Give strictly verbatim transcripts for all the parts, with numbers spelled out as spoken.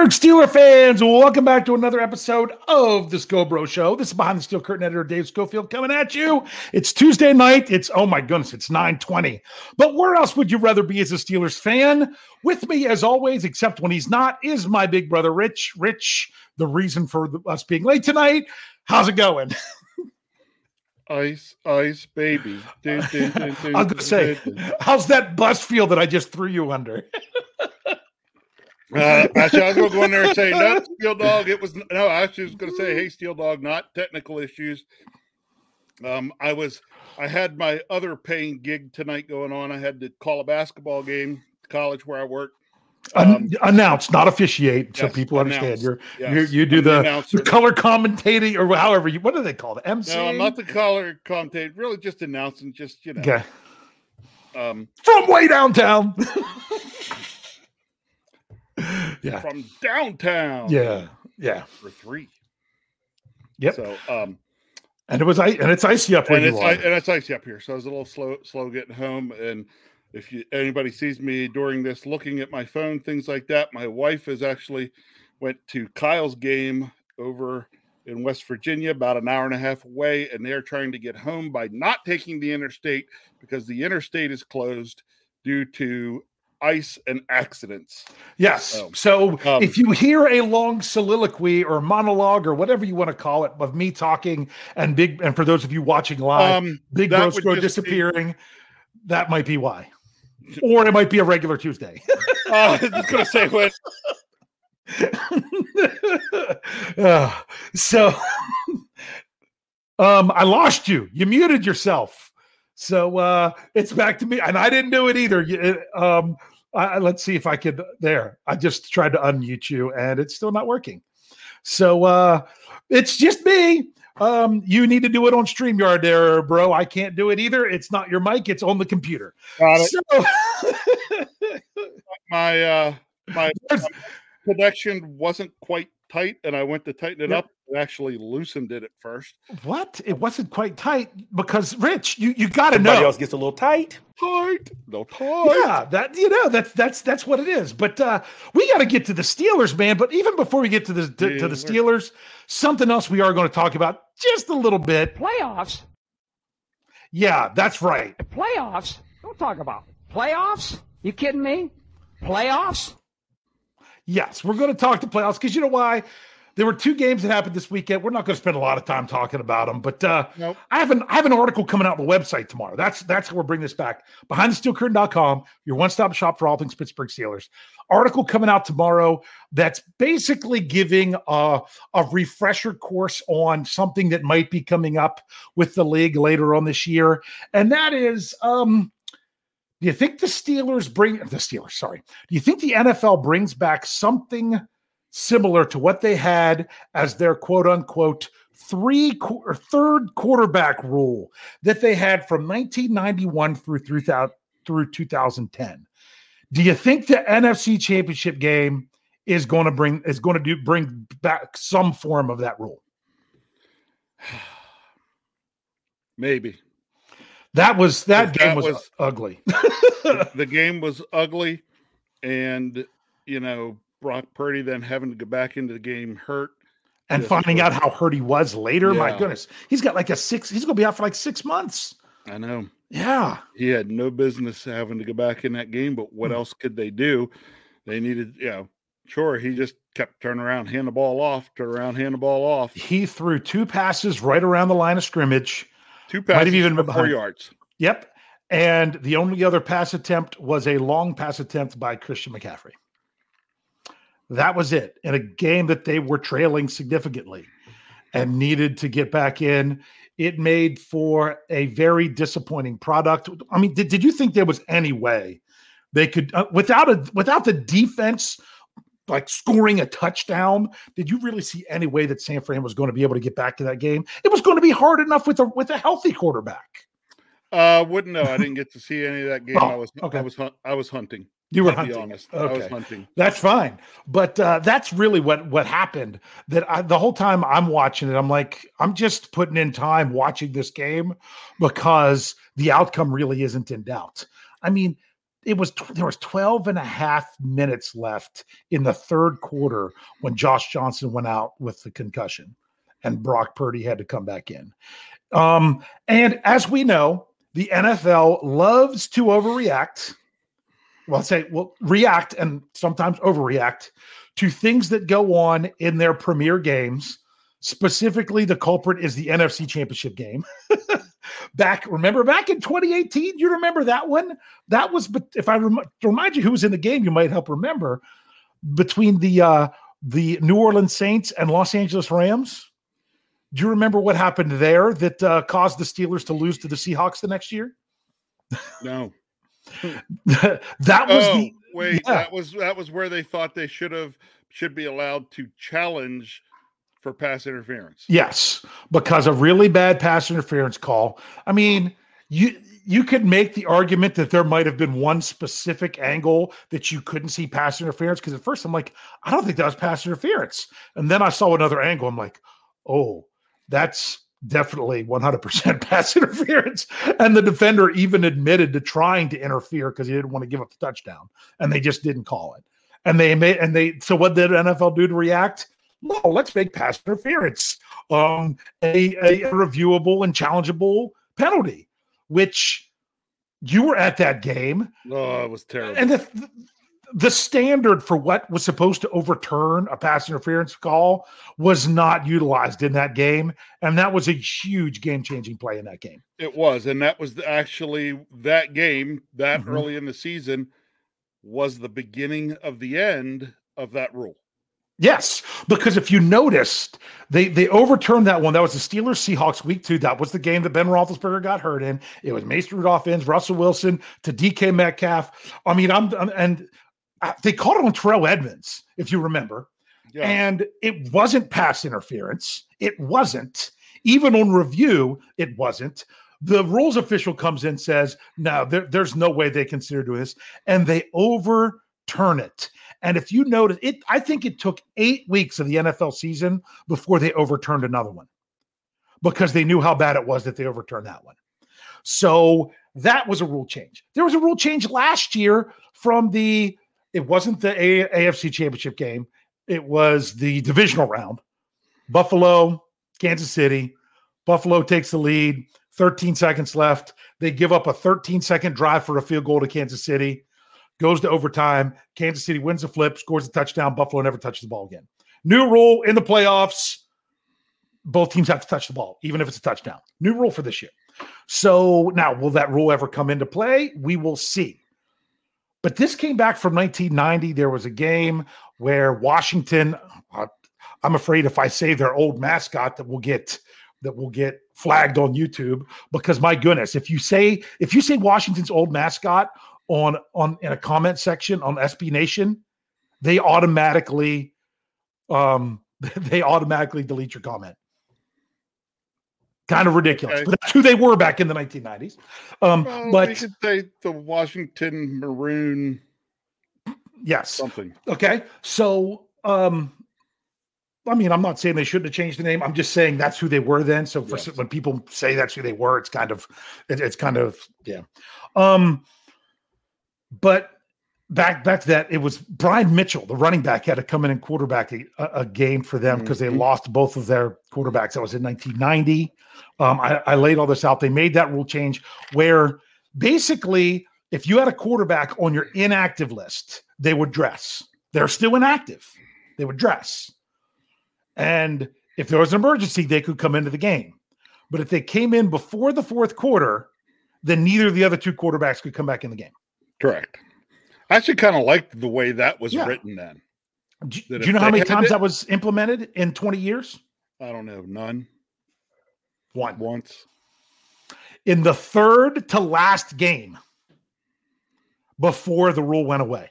Pittsburgh Steelers fans, welcome back to another episode of the Scobro Show. This is Behind the Steel Curtain editor Dave Schofield coming at you. It's Tuesday night. It's, oh my goodness, it's nine twenty. But where else would you rather be as a Steelers fan? With me, as always, except when he's not, is my big brother, Rich. Rich, the reason for the, us being late tonight. How's it going? Ice, ice, baby. Do, do, do, do, I was going to say, how's that bus feel that I just threw you under? Uh, actually, I was going to go in there and say, no, Steel Dog. It was no. I actually was going to say, hey, Steel Dog, not technical issues. Um, I was, I had my other paying gig tonight going on. I had to call a basketball game at college where I work. Um, announce, not officiate, so yes, people understand. announce, You're, yes. you're you do I'm the, the, the color commentating or however you. What do they call it? M C. No, I'm not the color commentator. Really, just announcing. Just you know. Okay. Um, From way downtown. Yeah. From downtown. Yeah. Yeah. For three. Yep. So, um, and it was I and it's icy up where and you it's are. I, and it's icy up here, so I was a little slow, slow getting home. And if you anybody sees me during this, looking at my phone, things like that, my wife has actually went to Kyle's game over in West Virginia, about an hour and a half away, and they're trying to get home by not taking the interstate because the interstate is closed due to ice and accidents. Yes. So, so um, if you hear a long soliloquy or monologue or whatever you want to call it of me talking and big, and for those of you watching live, um, Big Bro Scroll disappearing, be, that might be why. Or it might be a regular Tuesday. uh, I was going to say what. uh, so um, I lost you. You muted yourself. So uh, it's back to me, and I didn't do it either. It, um, I, let's see if I could. There, I just tried to unmute you, and it's still not working. So uh, it's just me. Um, you need to do it on StreamYard, there, bro. I can't do it either. It's not your mic; it's on the computer. Got it. So my uh, my, my connection wasn't quite tight, and I went to tighten it yep. up. It actually loosened it at first. What? It wasn't quite tight because Rich, you, you got to know. Everybody else gets a little tight. Tight, no tight. Yeah, that you know that's that's that's what it is. But uh, we got to get to the Steelers, man. But even before we get to the to, to the Steelers, something else we are going to talk about just a little bit. Playoffs. Yeah, that's right. Playoffs. Don't talk about playoffs. You kidding me? Playoffs. Yes, we're going to talk to playoffs because you know why? There were two games that happened this weekend. We're not going to spend a lot of time talking about them, but uh, nope. I have an I have an article coming out on the website tomorrow. That's that's how we're bringing this back. behind the steel curtain dot com, your one-stop shop for all things Pittsburgh Steelers. Article coming out tomorrow that's basically giving a, a refresher course on something that might be coming up with the league later on this year, and that is. Um, Do you think the Steelers bring the Steelers? Sorry. Do you think the N F L brings back something similar to what they had as their quote unquote three or third quarterback rule that they had from nineteen ninety-one through through through two thousand ten? Do you think the N F C Championship game is going to bring is going to do bring back some form of that rule? Maybe. That was that game that was, was ugly. the, the game was ugly, and you know Brock Purdy then having to go back into the game hurt, and finding out how hurt he was later. Yeah. My goodness, he's got like a six. He's going to be out for like six months. I know. Yeah, he had no business having to go back in that game. But what mm. else could they do? They needed, you know, sure. He just kept turning around, hand the ball off, turn around, hand the ball off. He threw two passes right around the line of scrimmage. Two passes, Might have even for been four yards. Yep. And the only other pass attempt was a long pass attempt by Christian McCaffrey. That was it in a game that they were trailing significantly and needed to get back in. It made for a very disappointing product. I mean, did, did you think there was any way they could, uh, without a without the defense like scoring a touchdown, did you really see any way that San Fran was going to be able to get back to that game? It was going to be hard enough with a with a healthy quarterback. Uh, wouldn't know. I didn't get to see any of that game. Oh, I was okay. I was I was hunting. You were to hunting. Be honest. Okay. I was hunting. That's fine. But uh, that's really what what happened. That I, the whole time I'm watching it, I'm like, I'm just putting in time watching this game because the outcome really isn't in doubt. I mean, it was there was twelve and a half minutes left in the third quarter when Josh Johnson went out with the concussion and Brock Purdy had to come back in. Um, and as we know, the N F L loves to overreact. Well, I'll say, well, react and sometimes overreact to things that go on in their premier games. Specifically, the culprit is the N F C Championship game. Back, remember back in twenty eighteen, you remember that one? That was, if I rem- remind you who was in the game, you might help remember, between the uh, the New Orleans Saints and Los Angeles Rams. Do you remember what happened there that uh, caused the Steelers to lose to the Seahawks the next year? No. that was oh, the wait, yeah. that was that was where they thought they should have should be allowed to challenge for pass interference. Yes, because a really bad pass interference call. I mean, you you could make the argument that there might have been one specific angle that you couldn't see pass interference, because at first I'm like, I don't think that was pass interference. And then I saw another angle. I'm like, oh, that's definitely one hundred percent pass interference. And the defender even admitted to trying to interfere because he didn't want to give up the touchdown, and they just didn't call it. And they made, and they, so what did N F L do to react? No, let's make pass interference um, a, a reviewable and challengeable penalty, which you were at that game. Oh, it was terrible. And the, the standard for what was supposed to overturn a pass interference call was not utilized in that game. And that was a huge game-changing play in that game. It was. And that was the, actually that game, that Mhm. early in the season, was the beginning of the end of that rule. Yes, because if you noticed, they they overturned that one. That was the Steelers Seahawks week two. That was the game that Ben Roethlisberger got hurt in. It was Mason Rudolph ends, Russell Wilson to D K Metcalf. I mean, I'm, I'm and they called it on Terrell Edmonds, if you remember, Yeah. and it wasn't pass interference. It wasn't. Even on review, it wasn't. The rules official comes in, says, no, there, there's no way they consider doing this, and they overturn it. And if you notice it, I think it took eight weeks of the N F L season before they overturned another one, because they knew how bad it was that they overturned that one. So that was a rule change. There was a rule change last year from the, it wasn't the A- AFC Championship game. It was the divisional round. Buffalo, Kansas City. Buffalo takes the lead, thirteen seconds left. They give up a thirteen second drive for a field goal to Kansas City. Goes to overtime. Kansas City wins the flip, scores a touchdown. Buffalo never touches the ball again. New rule in the playoffs. Both teams have to touch the ball, even if it's a touchdown. New rule for this year. So now, will that rule ever come into play? We will see. But this came back from nineteen ninety. There was a game where Washington, uh, I'm afraid if I say their old mascot, that will get that will get flagged on YouTube, because my goodness, if you say if you say Washington's old mascot on on in a comment section on S B Nation, they automatically um they automatically delete your comment. Kind of ridiculous, Okay. but that's who they were back in the nineteen nineties. Um, Well, but we could say the Washington Maroon yes, something. okay. So, um, I mean, I'm not saying they shouldn't have changed the name. I'm just saying that's who they were then. So for Yes. when people say that's who they were, it's kind of it, it's kind of yeah. Um, but back back to that, it was Brian Mitchell, the running back, had to come in and quarterback a, a game for them because Mhm. they lost both of their quarterbacks. That was in nineteen ninety. Um, I, I laid all this out. They made that rule change where basically, if you had a quarterback on your inactive list, they would dress. They're still inactive. They would dress. And if there was an emergency, they could come into the game. But if they came in before the fourth quarter, then neither of the other two quarterbacks could come back in the game. Correct. I actually kind of liked the way that was Yeah. written then. Do, That do if you know how they many had times it- that was implemented in twenty years? I don't know, none, One. once. In the third to last game before the rule went away.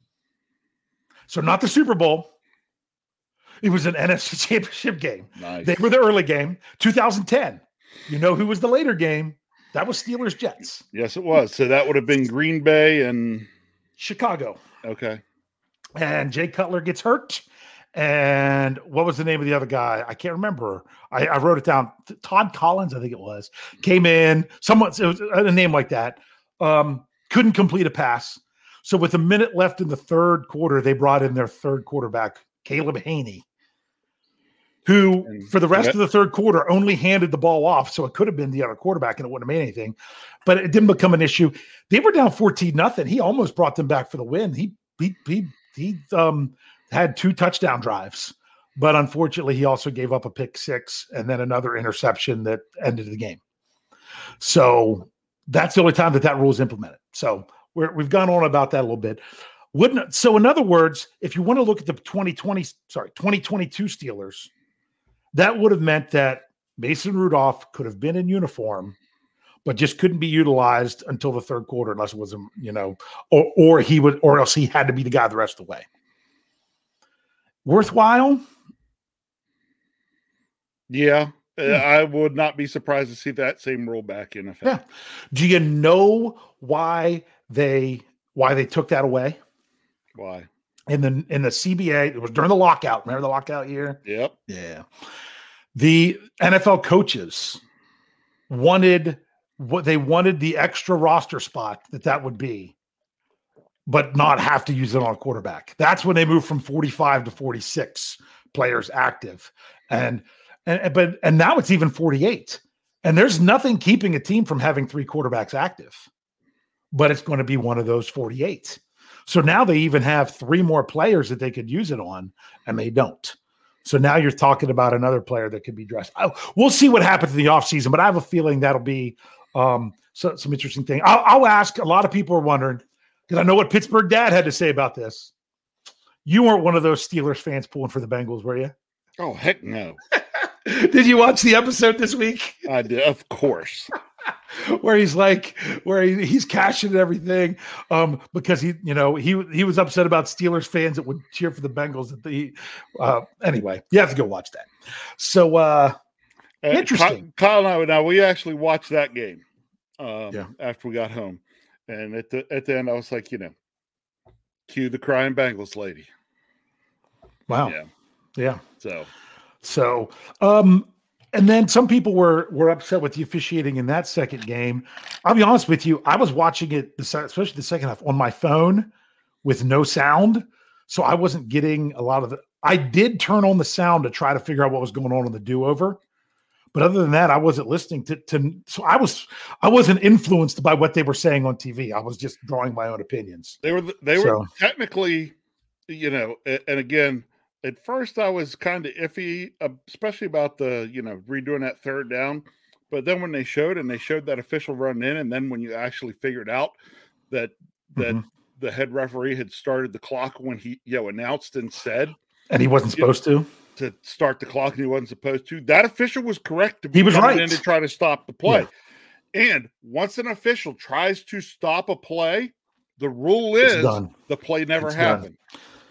So not the Super Bowl. It was an N F C Championship game. Nice. They were the early game, two thousand ten. You know who was the later game? That was Steelers Jets. Yes, it was. So that would have been Green Bay and Chicago. okay. And Jay Cutler gets hurt. And what was the name of the other guy? I can't remember. I, I wrote it down. Todd Collins, I think it was, came in. Someone, it was a name like that. Um, couldn't complete a pass. So with a minute left in the third quarter, they brought in their third quarterback, Caleb Haney, who And for the rest that- of the third quarter only handed the ball off. So it could have been the other quarterback and it wouldn't have made anything, but it didn't become an issue. They were down fourteen nothing. He almost brought them back for the win. He, he, he, he um, had two touchdown drives, but unfortunately he also gave up a pick six and then another interception that ended the game. So that's the only time that that rule is implemented. So we're, we've gone on about that a little bit. Wouldn't so? In other words, if you want to look at the twenty twenty, sorry, twenty twenty-two Steelers, that would have meant that Mason Rudolph could have been in uniform, but just couldn't be utilized until the third quarter, unless it was, you know, or or he would, or else he had to be the guy the rest of the way. Worthwhile? Yeah. Hmm. Uh, I would not be surprised to see that same rule back in effect. Yeah. Do you know why they why they took that away? Why? In the in the C B A, it was during the lockout. Remember the lockout year? Yep. Yeah. The N F L coaches wanted what they wanted the extra roster spot that that would be, but not have to use it on a quarterback. That's when they moved from forty-five to forty-six players active. And and but and now it's even forty-eight. And there's nothing keeping a team from having three quarterbacks active. But it's going to be one of those forty-eight. So now they even have three more players that they could use it on, and they don't. So now you're talking about another player that could be dressed. Oh, we'll see what happens in the offseason, but I have a feeling that'll be um, so, some interesting thing. I'll, I'll ask. A lot of people are wondering, because I know what Pittsburgh Dad had to say about this. You weren't one of those Steelers fans pulling for the Bengals, were you? Oh, heck no. Did you watch the episode this week? I did, of course. Where he's like, where he, he's cashing and everything, um, because he, you know, he he was upset about Steelers fans that would cheer for the Bengals. That the uh, anyway, you have to go watch that. So uh, Uh, interesting. Kyle, Kyle and I, now we actually watched that game um, Yeah. after we got home, and at the at the end, I was like, you know, cue the crying Bengals lady. Wow. Yeah. Yeah. So So, um, and then some people were were upset with the officiating in that second game. I'll be honest with you, I was watching it, especially the second half, on my phone with no sound, so I wasn't getting a lot of the. I did turn on the sound to try to figure out what was going on in the do-over, but other than that, I wasn't listening to. to so I was I wasn't influenced by what they were saying on T V. I was just drawing my own opinions. they were they were So- technically, you know, a- and again, at first I was kind of iffy, uh, especially about the, you know, redoing that third down. But then when they showed and they showed that official run in, and then when you actually figured out that that Mhm. the head referee had started the clock when he, you know, announced and said And he wasn't Yeah. supposed to. to start the clock and he wasn't supposed to, that official was correct to be He was coming right. in to try to stop the play. And once an official tries to stop a play, the rule It's is done. the play never It's done. happened.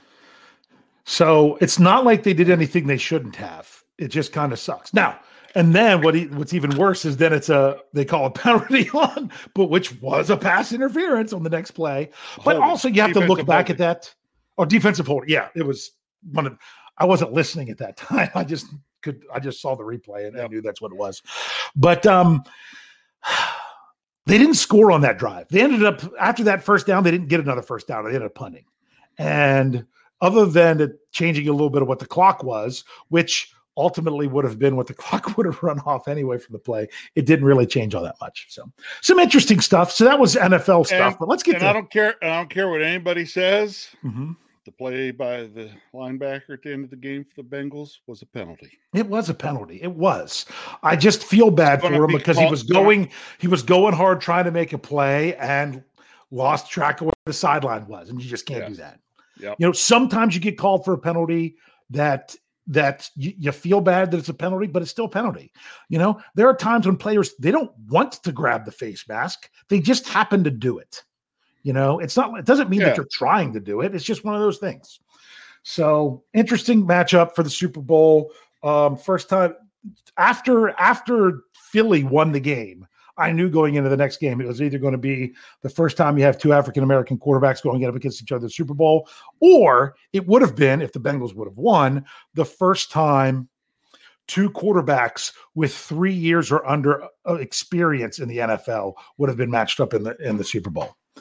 So it's not like they did anything they shouldn't have. It just kind of sucks. Now, and then what? He, what's even worse is then it's a they call a penalty on, but which was a pass interference on the next play. But Holding. also you have to look Defensive back at holding. that. Or defensive hold. Yeah, it was one of. I wasn't listening at that time. I just could. I just saw the replay and I Yep. knew that's what it was. But um, they didn't score on that drive. They ended up after that first down. They didn't get another first down. They ended up punting, and other than it changing a little bit of what the clock was, which ultimately would have been what the clock would have run off anyway from the play, it didn't really change all that much. So some interesting stuff. So that was N F L stuff, And- but let's get And to I don't care. I don't care what anybody says. Mhm. The play by the linebacker at the end of the game for the Bengals was a penalty. It was a penalty. It was. I just feel bad for Gonna him be because he called- was going, he was going hard trying to make a play and lost track of where the sideline was, and you just can't do Yes. that. Yep. You know, sometimes you get called for a penalty that that you, you feel bad that it's a penalty, but it's still a penalty. You know, there are times when players they don't want to grab the face mask; they just happen to do it. You know, it's not. It doesn't mean Yeah. that you're trying to do it. It's just one of those things. So interesting matchup for the Super Bowl. Um, first time after after Philly won the game, I knew going into the next game it was either going to be the first time you have two African American quarterbacks going up against each other in the Super Bowl, or it would have been, if the Bengals would have won, the first time two quarterbacks with three years or under uh, experience in the N F L would have been matched up in the in the Super Bowl.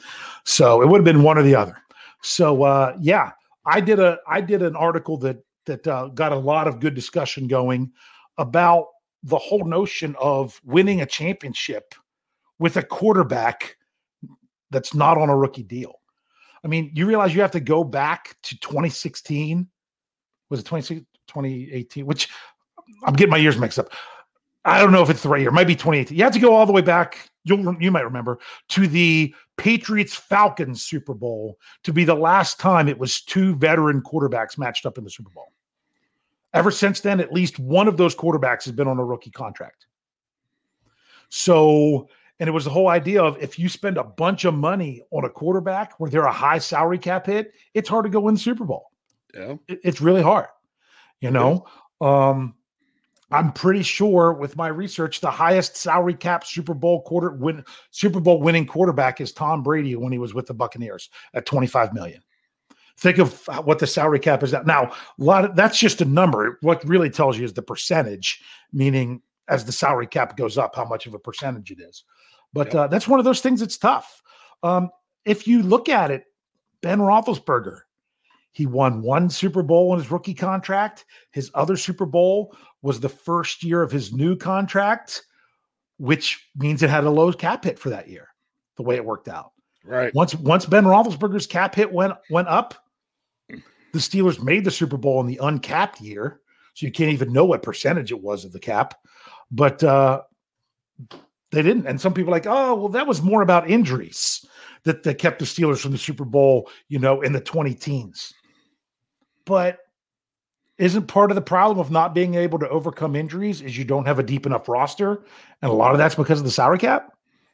So it would have been one or the other. So uh, yeah, I did a I did an article that that uh, got a lot of good discussion going about the whole notion of winning a championship with a quarterback that's not on a rookie deal. I mean, you realize you have to go back to twenty sixteen. Was it twenty eighteen? Which I'm getting my years mixed up. I don't know if it's the right year. It might be twenty eighteen. You have to go all the way back. You'll, you might remember to the Patriots Falcons Super Bowl to be the last time it was two veteran quarterbacks matched up in the Super Bowl. Ever since then, at least one of those quarterbacks has been on a rookie contract. So, and it was the whole idea of if you spend a bunch of money on a quarterback where they're a high salary cap hit, it's hard to go win the Super Bowl. Yeah, it, it's really hard. You know, yeah. um, I'm pretty sure with my research, the highest salary cap Super Bowl quarter win Super Bowl winning quarterback is Tom Brady when he was with the Buccaneers at twenty-five million. Think of what the salary cap is now. A lot of that's just a number. What really tells you is the percentage, meaning as the salary cap goes up, how much of a percentage it is. But yep. uh, that's one of those things that's tough. Um, if you look at it, Ben Roethlisberger, he won one Super Bowl in his rookie contract. His other Super Bowl was the first year of his new contract, which means it had a low cap hit for that year, the way it worked out. Right. Once once Ben Roethlisberger's cap hit went went up, the Steelers made the Super Bowl in the uncapped year, so you can't even know what percentage it was of the cap. But uh, they didn't. And some people are like, oh, well, that was more about injuries that, that kept the Steelers from the Super Bowl, you know, in the twenty teens. But isn't part of the problem of not being able to overcome injuries is you don't have a deep enough roster? And a lot of that's because of the salary cap?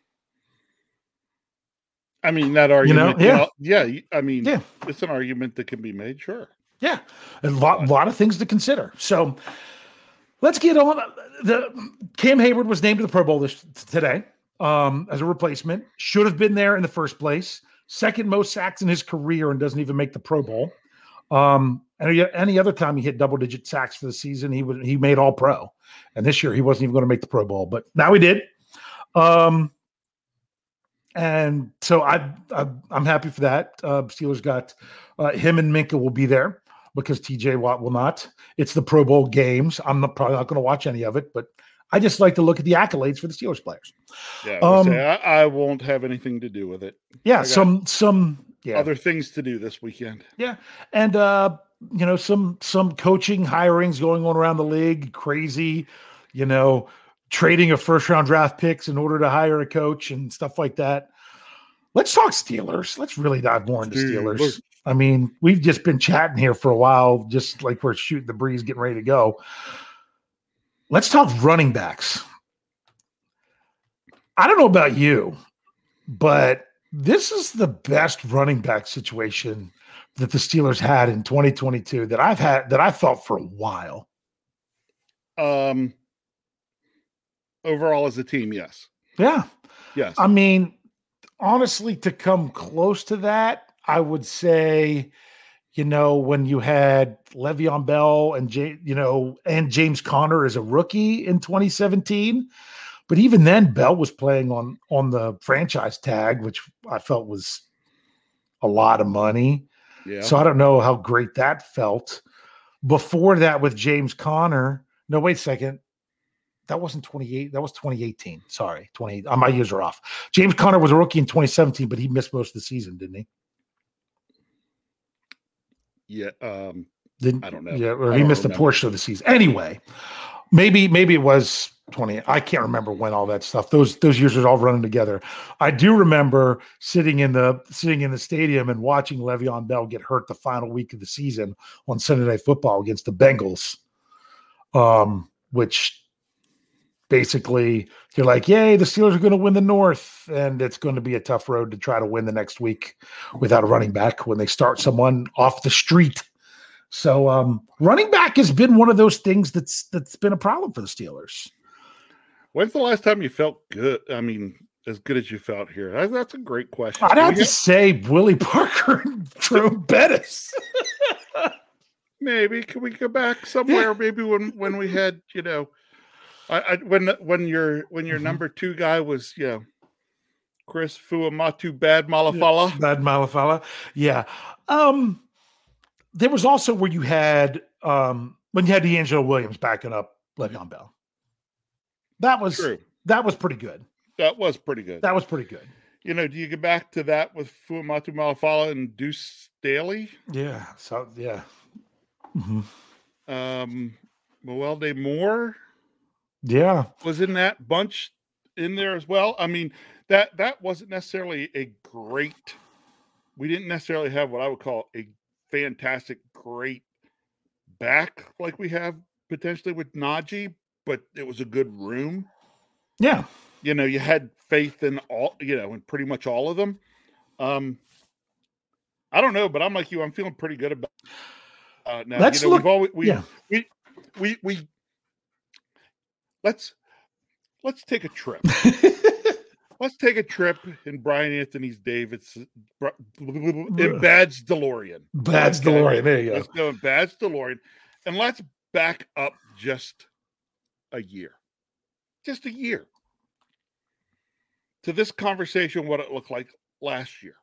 I mean, that argument, you know, yeah. yeah, I mean, yeah. It's an argument that can be made, sure. Yeah, a lot, lot of things to consider. So let's get on. The Cam Hayward was named to the Pro Bowl this today um, as a replacement. Should have been there in the first place. Second most sacks in his career and doesn't even make the Pro Bowl. Um, and any other time he hit double-digit sacks for the season, he was he made All Pro. And this year he wasn't even going to make the Pro Bowl, but now he did. Um, And so I, I, I'm happy for that. Uh, Steelers got uh, him and Minka will be there because T J Watt will not. It's the Pro Bowl games. I'm not, probably not going to watch any of it, but I just like to look at the accolades for the Steelers players. Yeah, um, say, I, I won't have anything to do with it. Yeah, some some yeah. other things to do this weekend. Yeah, and uh, you know some some coaching hirings going on around the league, crazy, you know. Trading a first round draft picks in order to hire a coach and stuff like that. Let's talk Steelers. Let's really dive more into Steelers. Steelers. I mean, we've just been chatting here for a while, just like we're shooting the breeze, getting ready to go. Let's talk running backs. I don't know about you, but this is the best running back situation that the Steelers had in twenty twenty-two that I've had, that I felt for a while. Um, Overall, as a team, yes. Yeah. Yes. I mean, honestly, to come close to that, I would say, you know, when you had Le'Veon Bell and, J- you know, and James Conner as a rookie in twenty seventeen. But even then, Bell was playing on, on the franchise tag, which I felt was a lot of money. Yeah. So I don't know how great that felt. Before that with James Conner, no, wait a second. That wasn't twenty-eight. That was twenty eighteen. Sorry, twenty-eight. Uh, my years are off. James Conner was a rookie in twenty seventeen, but he missed most of the season, didn't he? Yeah. Um, didn't, I don't know. Yeah, or I he missed remember. a portion of the season. Anyway, maybe maybe it was twenty. I can't remember when all that stuff. Those those years are all running together. I do remember sitting in the sitting in the stadium and watching Le'Veon Bell get hurt the final week of the season on Sunday Night Football against the Bengals, um, which. Basically, you're like, yay, the Steelers are going to win the North, and it's going to be a tough road to try to win the next week without a running back when they start someone off the street. So um, running back has been one of those things that's that's been a problem for the Steelers. When's the last time you felt good? I mean, as good as you felt here? That's a great question. I'd have to say Willie Parker and Jerome Bettis. Maybe. Can we go back somewhere? Yeah. Maybe when, when we had, you know, I, I when when your when your mm-hmm. number two guy was, you know, Chris Fuamatu Bad Malafala. Yeah, Bad Malafala. Yeah. Um, there was also where you had um, when you had D'Angelo Williams backing up Le'Veon Bell. That was True. That was pretty good. That was pretty good. That was pretty good. You know, do you get back to that with Fuamatu Malafala and Deuce Staley? Yeah. So yeah. Mm-hmm. Um, Moelde Moore. Yeah. Was in that bunch in there as well. I mean, that that wasn't necessarily a great. We didn't necessarily have what I would call a fantastic, great back like we have potentially with Najee, but it was a good room. Yeah. You know, you had faith in all, you know, in pretty much all of them. Um, I don't know, but I'm like you. I'm feeling pretty good about. Uh, now, let's you know, look. We've always, we, yeah. we, we, we, let's let's take a trip. Let's take a trip in Brian Anthony Davis in Bad's DeLorean. Bad's okay. DeLorean. There you go. Let's go in Bad's DeLorean, and let's back up just a year, just a year to this conversation. What it looked like last year.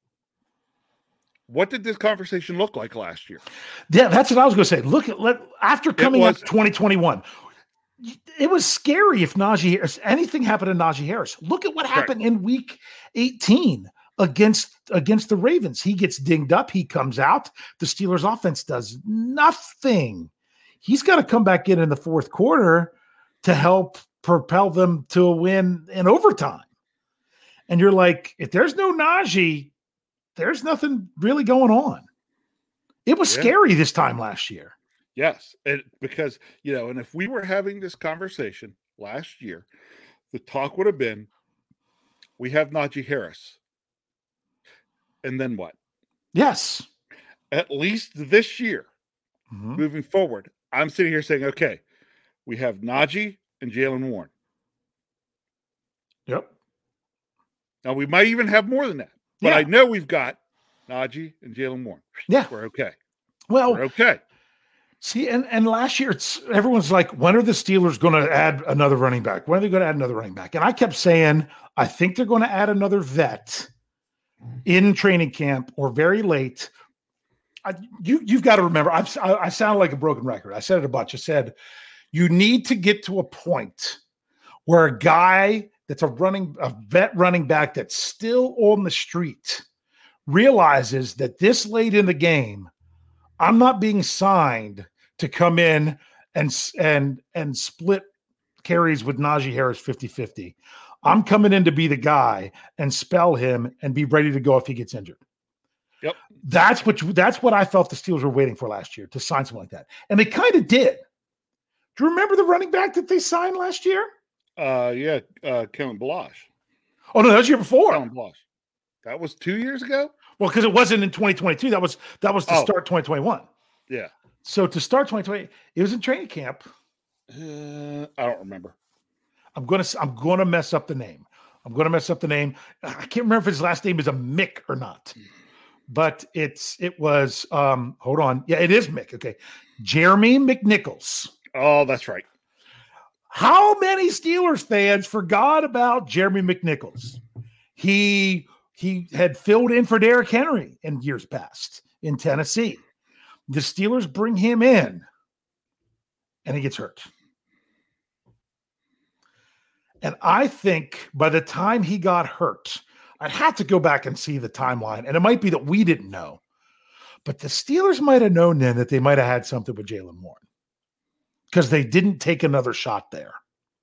What did this conversation look like last year? Yeah, that's what I was going to say. Look at let after coming was, up twenty twenty-one. It was scary if Najee Harris, anything happened to Najee Harris. Look at what happened right. in week eighteen against, against the Ravens. He gets dinged up. He comes out. The Steelers offense does nothing. He's got to come back in in the fourth quarter to help propel them to a win in overtime. And you're like, if there's no Najee, there's nothing really going on. It was yeah. scary this time last year. Yes, and because, you know, and if we were having this conversation last year, the talk would have been, we have Najee Harris. And then what? Yes. At least this year, mm-hmm. moving forward, I'm sitting here saying, okay, we have Najee and Jaylen Warren. Yep. Now, we might even have more than that. But yeah. I know we've got Najee and Jaylen Warren. Yeah. We're okay. Well, we're okay. See, and, and last year, it's everyone's like, when are the Steelers going to add another running back? When are they going to add another running back? And I kept saying, I think they're going to add another vet in training camp or very late. I, you, you've got to remember, I've, I, I sound like a broken record. I said it a bunch. I said, you need to get to a point where a guy that's a running, a vet running back that's still on the street realizes that this late in the game, I'm not being signed to come in and and and split carries with Najee Harris fifty-fifty. I'm coming in to be the guy and spell him and be ready to go if he gets injured. Yep. That's what you, that's what I felt the Steelers were waiting for last year, to sign someone like that. And they kind of did. Do you remember the running back that they signed last year? Uh, yeah, uh, Kalen Ballage. Oh, no, that was the year before. Kalen Ballage. That was two years ago? Well, because it wasn't in twenty twenty-two. That was that was to oh. start twenty twenty-one. Yeah. So to start twenty twenty, it was in training camp. Uh, I don't remember. I'm gonna I'm gonna mess up the name. I'm gonna mess up the name. I can't remember if his last name is a Mick or not. But it's it was um hold on. Yeah, it is Mick. Okay. Jeremy McNichols. Oh, that's right. How many Steelers fans forgot about Jeremy McNichols? He he had filled in for Derrick Henry in years past in Tennessee. The Steelers bring him in, and he gets hurt. And I think by the time he got hurt, I'd have to go back and see the timeline, and it might be that we didn't know. But the Steelers might have known then that they might have had something with Jaylen Warren because they didn't take another shot there.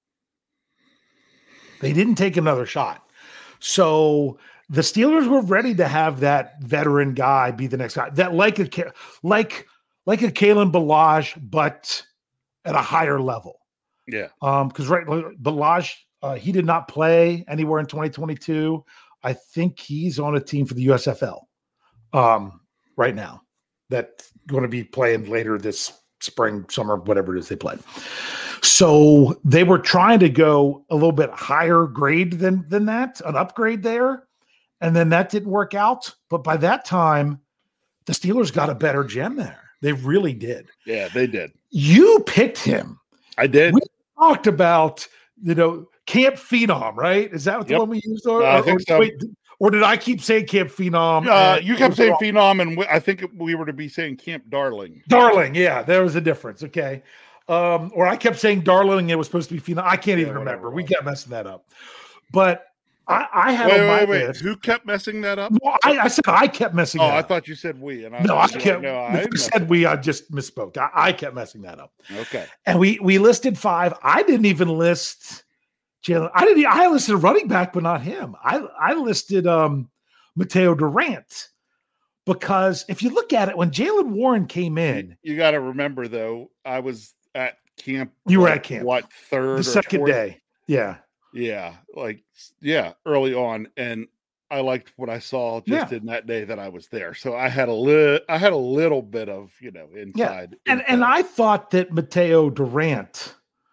They didn't take another shot. So the Steelers were ready to have that veteran guy be the next guy, that like a like like a Kalen Ballage, but at a higher level. Yeah. Um, because right, Ballage, uh, he did not play anywhere in twenty twenty-two. I think he's on a team for the U S F L um, right now that's going to be playing later this spring, summer, whatever it is they play. So they were trying to go a little bit higher grade than, than that, an upgrade there. And then that didn't work out. But by that time, the Steelers got a better gem there. They really did. Yeah, they did. You picked him. I did. We talked about, you know, Camp Phenom, right? Is that what the Yep. one we used? Or, Uh, I or, think or, so. wait, or did I keep saying Camp Phenom? Uh, and you it kept was saying wrong? Phenom, and we, I think we were to be saying Camp Darling. Darling, yeah, there was a difference. Okay. Um, or I kept saying Darling, it was supposed to be Phenom. I can't Yeah, even whatever remember. it We was. kept messing that up. But I, I had Wait, on my wait, wait. list. Who kept messing that up? No, I, I said I kept messing Oh, that I up. thought you said we, and I No, I was like, kept. no, I if didn't I mess said it we, I just misspoke. I, I kept messing that up. up. Okay. And we we listed five. I didn't even list Jalen. I didn't. I listed a running back, but not him. I I listed um Mateo Durant because if you look at it, when Jalen Warren came in, You, you got to remember though, I was at camp. You were like, at camp. What third the or second fourth? day, yeah, Yeah, like yeah, early on, and I liked what I saw just Yeah. in that day that I was there. So I had a li- I had a little bit of you know inside. and and info. I thought that Mateo Durant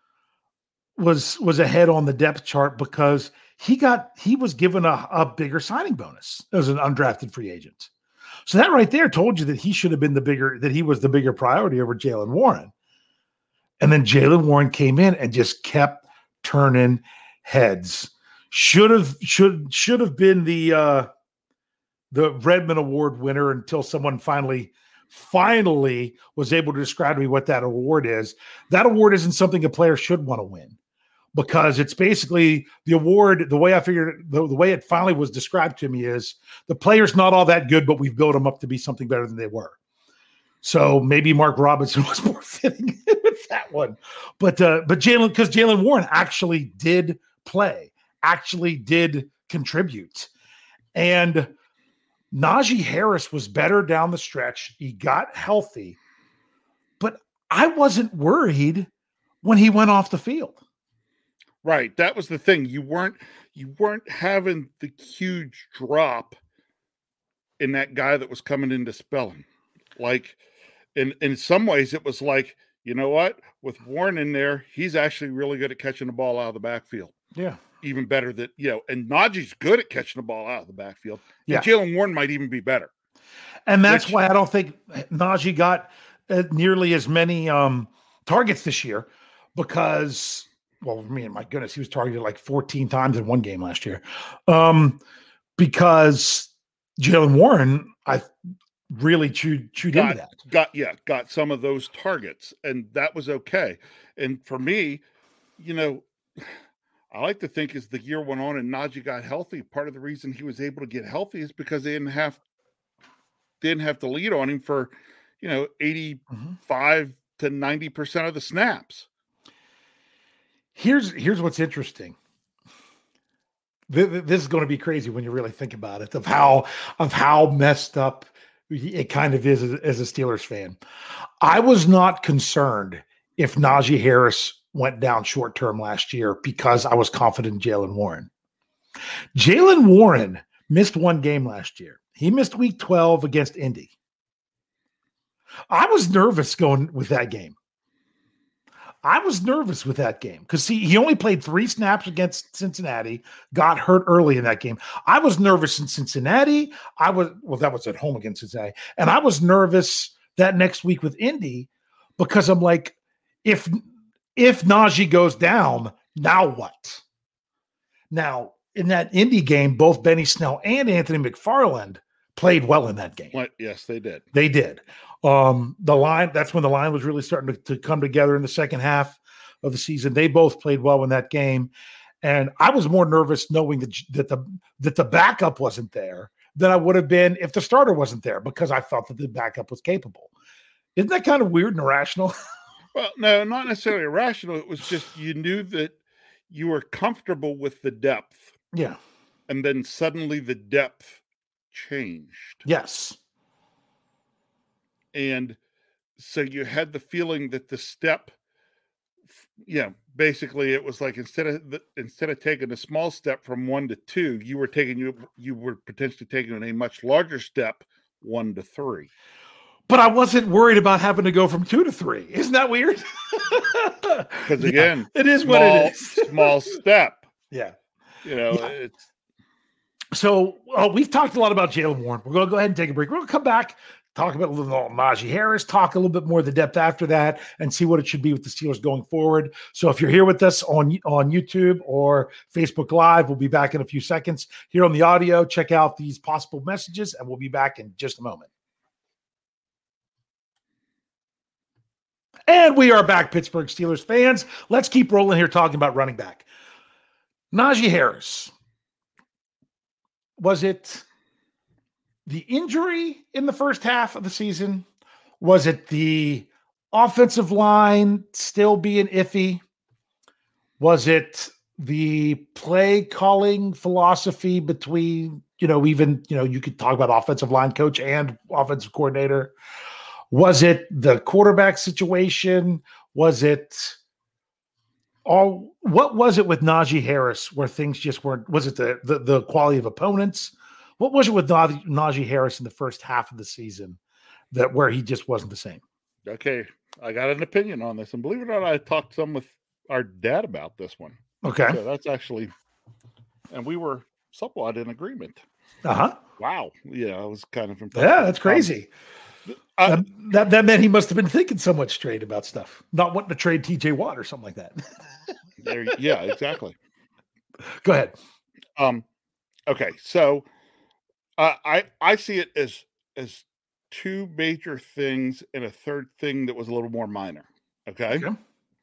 was was ahead on the depth chart because he got he was given a, a bigger signing bonus as an undrafted free agent. So that right there told you that he should have been the bigger that he was the bigger priority over Jalen Warren. And then Jalen Warren came in and just kept turning heads. Should have should should have been the uh, the Redmond Award winner until someone finally finally was able to describe to me what that award is. That award isn't something a player should want to win because it's basically the award. The way I figured the, the way it finally was described to me is the player's not all that good, but we've built them up to be something better than they were. So maybe Mark Robinson was more fitting with that one, but uh, but Jalen because Jalen Warren actually did play, actually did contribute, and Najee Harris was better down the stretch. He got healthy, but I wasn't worried when he went off the field. Right, that was the thing. You weren't you weren't having the huge drop in that guy that was coming in to spell him. Like in in some ways it was like, you know what? With Warren in there, he's actually really good at catching the ball out of the backfield. Yeah. Even better that, you know, and Najee's good at catching the ball out of the backfield. Yeah. And Jalen Warren might even be better. And that's Which- why I don't think Najee got uh, nearly as many um, targets this year because, well, I mean, my goodness, he was targeted like fourteen times in one game last year. Um, because Jalen Warren, I really chewed, chewed got, into that. got, yeah, got some of those targets, and that was okay. And for me, you know, I like to think as the year went on and Najee got healthy, part of the reason he was able to get healthy is because they didn't have didn't have to lead on him for, you know, eighty-five mm-hmm. to ninety percent of the snaps. Here's here's what's interesting. This is going to be crazy when you really think about it, of how of how messed up it kind of is as, as a Steelers fan. I was not concerned if Najee Harris went down short term last year because I was confident in Jalen Warren. Jalen Warren missed one game last year. He missed week twelve against Indy. I was nervous going with that game. I was nervous with that game because he, he only played three snaps against Cincinnati, got hurt early in that game. I was nervous in Cincinnati. I was, well, that was at home against Cincinnati. And I was nervous that next week with Indy because I'm like, if if Najee goes down, now what? Now, in that Indy game, both Benny Snell and Anthony McFarland played well in that game. What? Yes, they did. They did. Um, the line, that's when the line was really starting to, to come together in the second half of the season. They both played well in that game. And I was more nervous knowing that, that the that the backup wasn't there than I would have been if the starter wasn't there because I thought that the backup was capable. Isn't that kind of weird and irrational? Well, no, not necessarily irrational. It was just you knew that you were comfortable with the depth. Yeah. And then suddenly the depth changed. Yes. And so you had the feeling that the step, yeah, basically it was like instead of the, instead of taking a small step from one to two, you were taking you you were potentially taking a much larger step, one to three. But I wasn't worried about having to go from two to three. Isn't that weird? Because again, yeah, it is small, what it is. small step. Yeah. You know, yeah. it's so uh, we've talked a lot about Jalen Warren. We're going to go ahead and take a break. We're going to come back, talk about a little Najee Harris, talk a little bit more of the depth after that, and see what it should be with the Steelers going forward. So if you're here with us on, on YouTube or Facebook Live, we'll be back in a few seconds. Here on the audio, check out these possible messages, and we'll be back in just a moment. And we are back, Pittsburgh Steelers fans. Let's keep rolling here talking about running back. Najee Harris. Was it the injury in the first half of the season? Was it the offensive line still being iffy? Was it the play calling philosophy between, you know, even, you know, you could talk about offensive line coach and offensive coordinator. Was it the quarterback situation? Was it all, what was it with Najee Harris where things just weren't, was it the, the, the quality of opponents? What was it with Najee Harris in the first half of the season that where he just wasn't the same? Okay, I got an opinion on this, and believe it or not, I talked some with our dad about this one. Okay, so that's actually, and we were somewhat in agreement. Uh huh. Wow, yeah, I was kind of impressed. Yeah, that's crazy. Um, uh, that, that that meant he must have been thinking somewhat straight about stuff, not wanting to trade T J Watt or something like that. there, yeah, exactly. Go ahead. Um, okay, so. Uh, I I see it as as two major things and a third thing that was a little more minor. Okay. okay.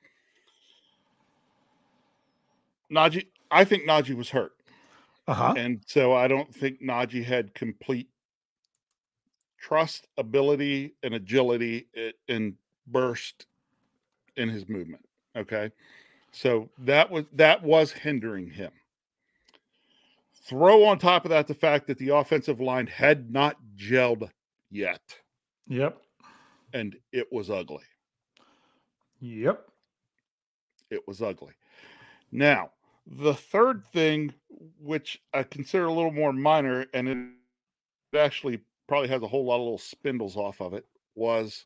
Najee, I think Najee was hurt. Uh-huh. And so I don't think Najee had complete trust, ability, and agility and burst in his movement. Okay. So that was that was hindering him. Throw on top of that the fact that the offensive line had not gelled yet. Yep. And it was ugly. Yep. It was ugly. Now, the third thing, which I consider a little more minor, and it actually probably has a whole lot of little spindles off of it, was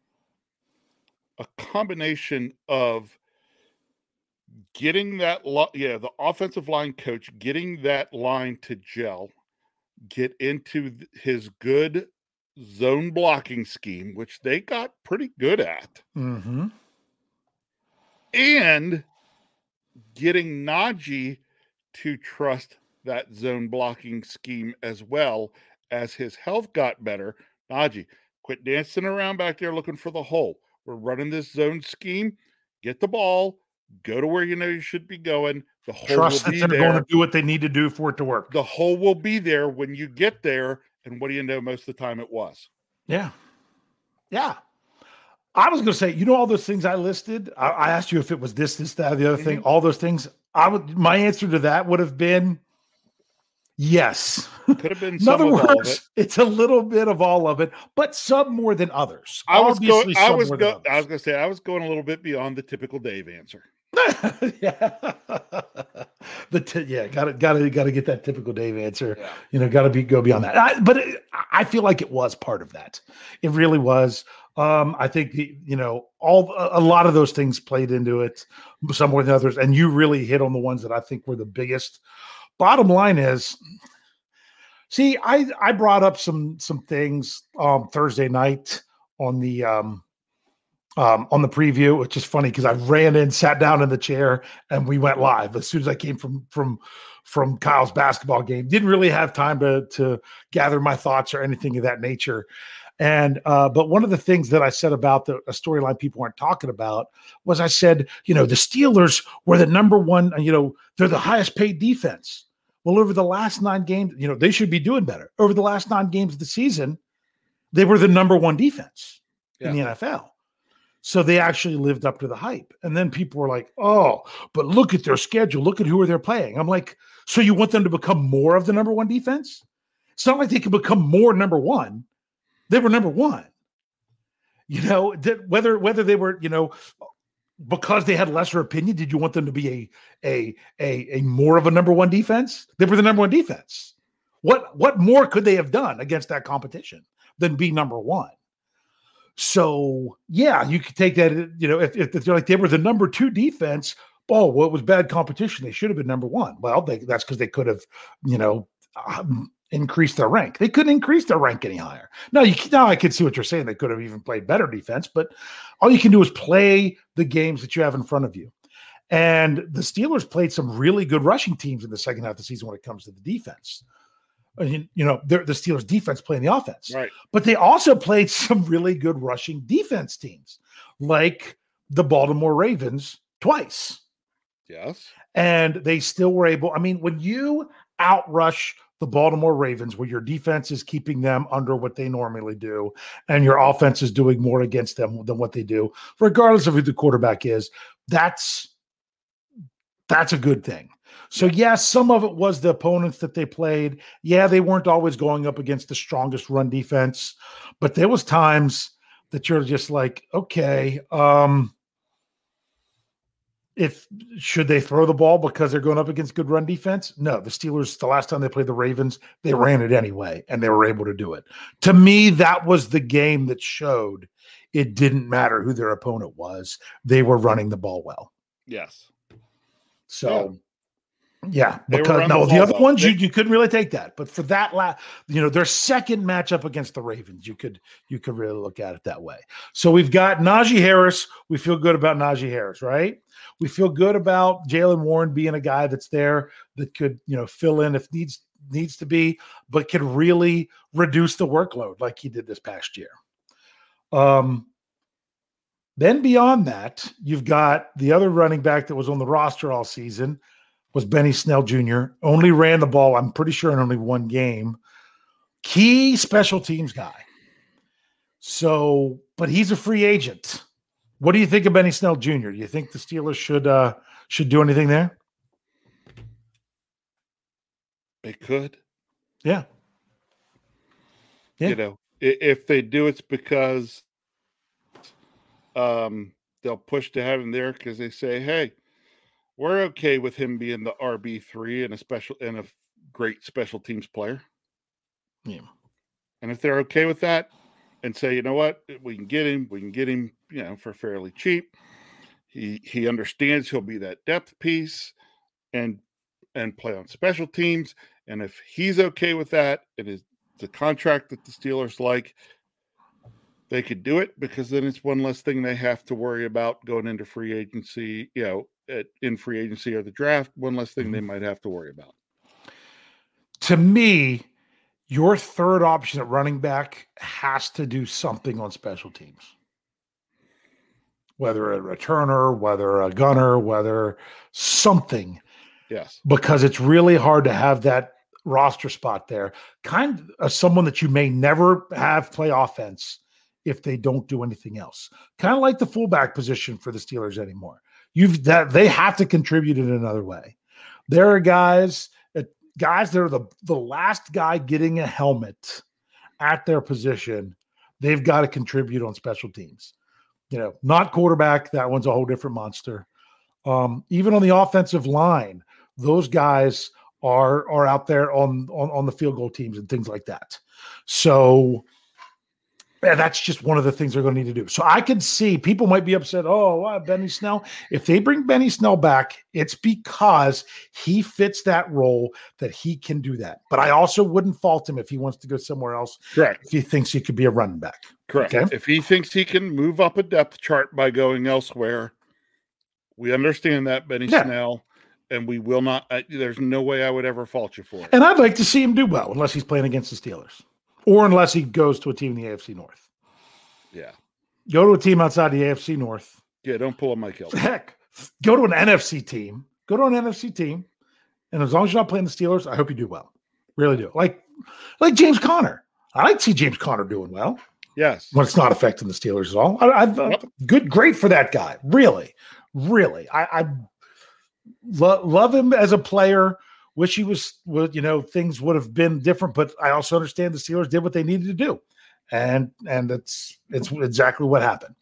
a combination of getting that, lo- yeah, the offensive line coach, getting that line to gel, get into th- his good zone blocking scheme, which they got pretty good at. Mm-hmm. And getting Najee to trust that zone blocking scheme as well as his health got better. Najee, quit dancing around back there looking for the hole. We're running this zone scheme. Get the ball. Go to where you know you should be going. The hole Trust will that be they're there. going to do what they need to do for it to work. The hole will be there when you get there. And what do you know? Most of the time it was. Yeah. Yeah. I was going to say, you know, all those things I listed, I, I asked you if it was this, this, that, the other mm-hmm. thing, all those things. I would, my answer to that would have been yes. Could have been In some other of words, all of it. It's a little bit of all of it, but some more than others. I was Obviously, going, I some was more go, than others. I was going to say, I was going a little bit beyond the typical Dave answer. yeah, the t- yeah, got to got to got to get that typical Dave answer. Yeah. You know, got to be go beyond that. I, but it, I feel like it was part of that. It really was. Um, I think the, you know, all a lot of those things played into it, some more than others, and you really hit on the ones that I think were the biggest. Bottom line is, see, I I brought up some some things um, Thursday night on the. Um, Um, on the preview, which is funny because I ran in, sat down in the chair, and we went live as soon as I came from from from Kyle's basketball game. Didn't really have time to to gather my thoughts or anything of that nature. And uh, but one of the things that I said about the a storyline people weren't talking about was I said, you know, the Steelers were the number one, you know, they're the highest paid defense. Well, over the last nine games, you know, they should be doing better. Over the last nine games of the season, they were the number one defense yeah. in the N F L. So they actually lived up to the hype. And then people were like, oh, but look at their schedule. Look at who they're playing. I'm like, so you want them to become more of the number one defense? It's not like they can become more number one. They were number one. You know, that whether whether they were, you know, because they had lesser opinion, did you want them to be a a a, a more of a number one defense? They were the number one defense. What what more could they have done against that competition than be number one? So, yeah, you could take that, you know, if, if they're like they were the number two defense, oh, well, it was bad competition. They should have been number one. Well, they, that's because they could have, you know, um, increase their rank. They couldn't increase their rank any higher. Now, you now I can see what you're saying. They could have even played better defense, but all you can do is play the games that you have in front of you. And the Steelers played some really good rushing teams in the second half of the season when it comes to the defense. You, you know, the Steelers defense playing the offense, right? But they also played some really good rushing defense teams, like the Baltimore Ravens twice. Yes. And they still were able, I mean, when you outrush the Baltimore Ravens, where your defense is keeping them under what they normally do, and your offense is doing more against them than what they do, regardless of who the quarterback is, that's that's a good thing. So, yes, some of it was the opponents that they played. Yeah, they weren't always going up against the strongest run defense, but there was times that you're just like, okay, um, If should they throw the ball because they're going up against good run defense? No, the Steelers, the last time they played the Ravens, they ran it anyway, and they were able to do it. To me, that was the game that showed it didn't matter who their opponent was. They were running the ball well. Yes. So, yeah, They were because running no, the the ball other well. ones They- you, you couldn't really take that. But for that last, you know, their second matchup against the Ravens, you could you could really look at it that way. So we've got Najee Harris. We feel good about Najee Harris, right? We feel good about Jaylen Warren being a guy that's there that could, you know, fill in if needs needs to be, but could really reduce the workload like he did this past year. Um, then beyond that, you've got the other running back that was on the roster all season was Benny Snell Junior Only ran the ball, I'm pretty sure, in only one game. Key special teams guy. So, but he's a free agent. What do you think of Benny Snell Junior? Do you think the Steelers should uh, should do anything there? They could. Yeah. Yeah. You know, i- if they do, it's because um, they'll push to have him there because they say, "Hey, we're okay with him being the R B three and a special and a great special teams player." Yeah. And if they're okay with that, and say, "You know what, we can get him. We can get him, you know, for fairly cheap." He he understands he'll be that depth piece, and and play on special teams. And if he's okay with that, it is the contract that the Steelers like, they could do it because then it's one less thing they have to worry about going into free agency, you know, at, in free agency or the draft, one less thing they might have to worry about. To me, your third option at running back has to do something on special teams. Whether a returner, whether a gunner, whether something. Yes. Because it's really hard to have that roster spot there. Kind of someone that you may never have play offense if they don't do anything else. Kind of like the fullback position for the Steelers anymore. You've that they have to contribute in another way. There are guys that guys that are the, the last guy getting a helmet at their position. They've got to contribute on special teams. You know, not quarterback. That one's a whole different monster. Um, even on the offensive line, those guys are are out there on, on, on the field goal teams and things like that. So yeah, that's just one of the things they're going to need to do. So I can see people might be upset. Oh, wow, Benny Snell. If they bring Benny Snell back, it's because he fits that role that he can do that. But I also wouldn't fault him if he wants to go somewhere else. Correct. If he thinks he could be a running back. Correct. Okay? If he thinks he can move up a depth chart by going elsewhere, we understand that, Benny Yeah. Snell, and we will not. Uh, there's no way I would ever fault you for it. And I'd like to see him do well, unless he's playing against the Steelers or unless he goes to a team in the A F C North. Yeah. Go to a team outside the A F C North. Yeah, don't pull a Mike Hilton. Heck, go to an N F C team. Go to an N F C team. And as long as you're not playing the Steelers, I hope you do well. Really do. Like, like James Conner. I like to see James Conner doing well Yes. when it's not affecting the Steelers at all. I, I, Yep. Good, great for that guy. Really, really. I, I lo- love him as a player. Wish he was, well, you know, things would have been different, but I also understand the Steelers did what they needed to do. And and it's it's exactly what happened.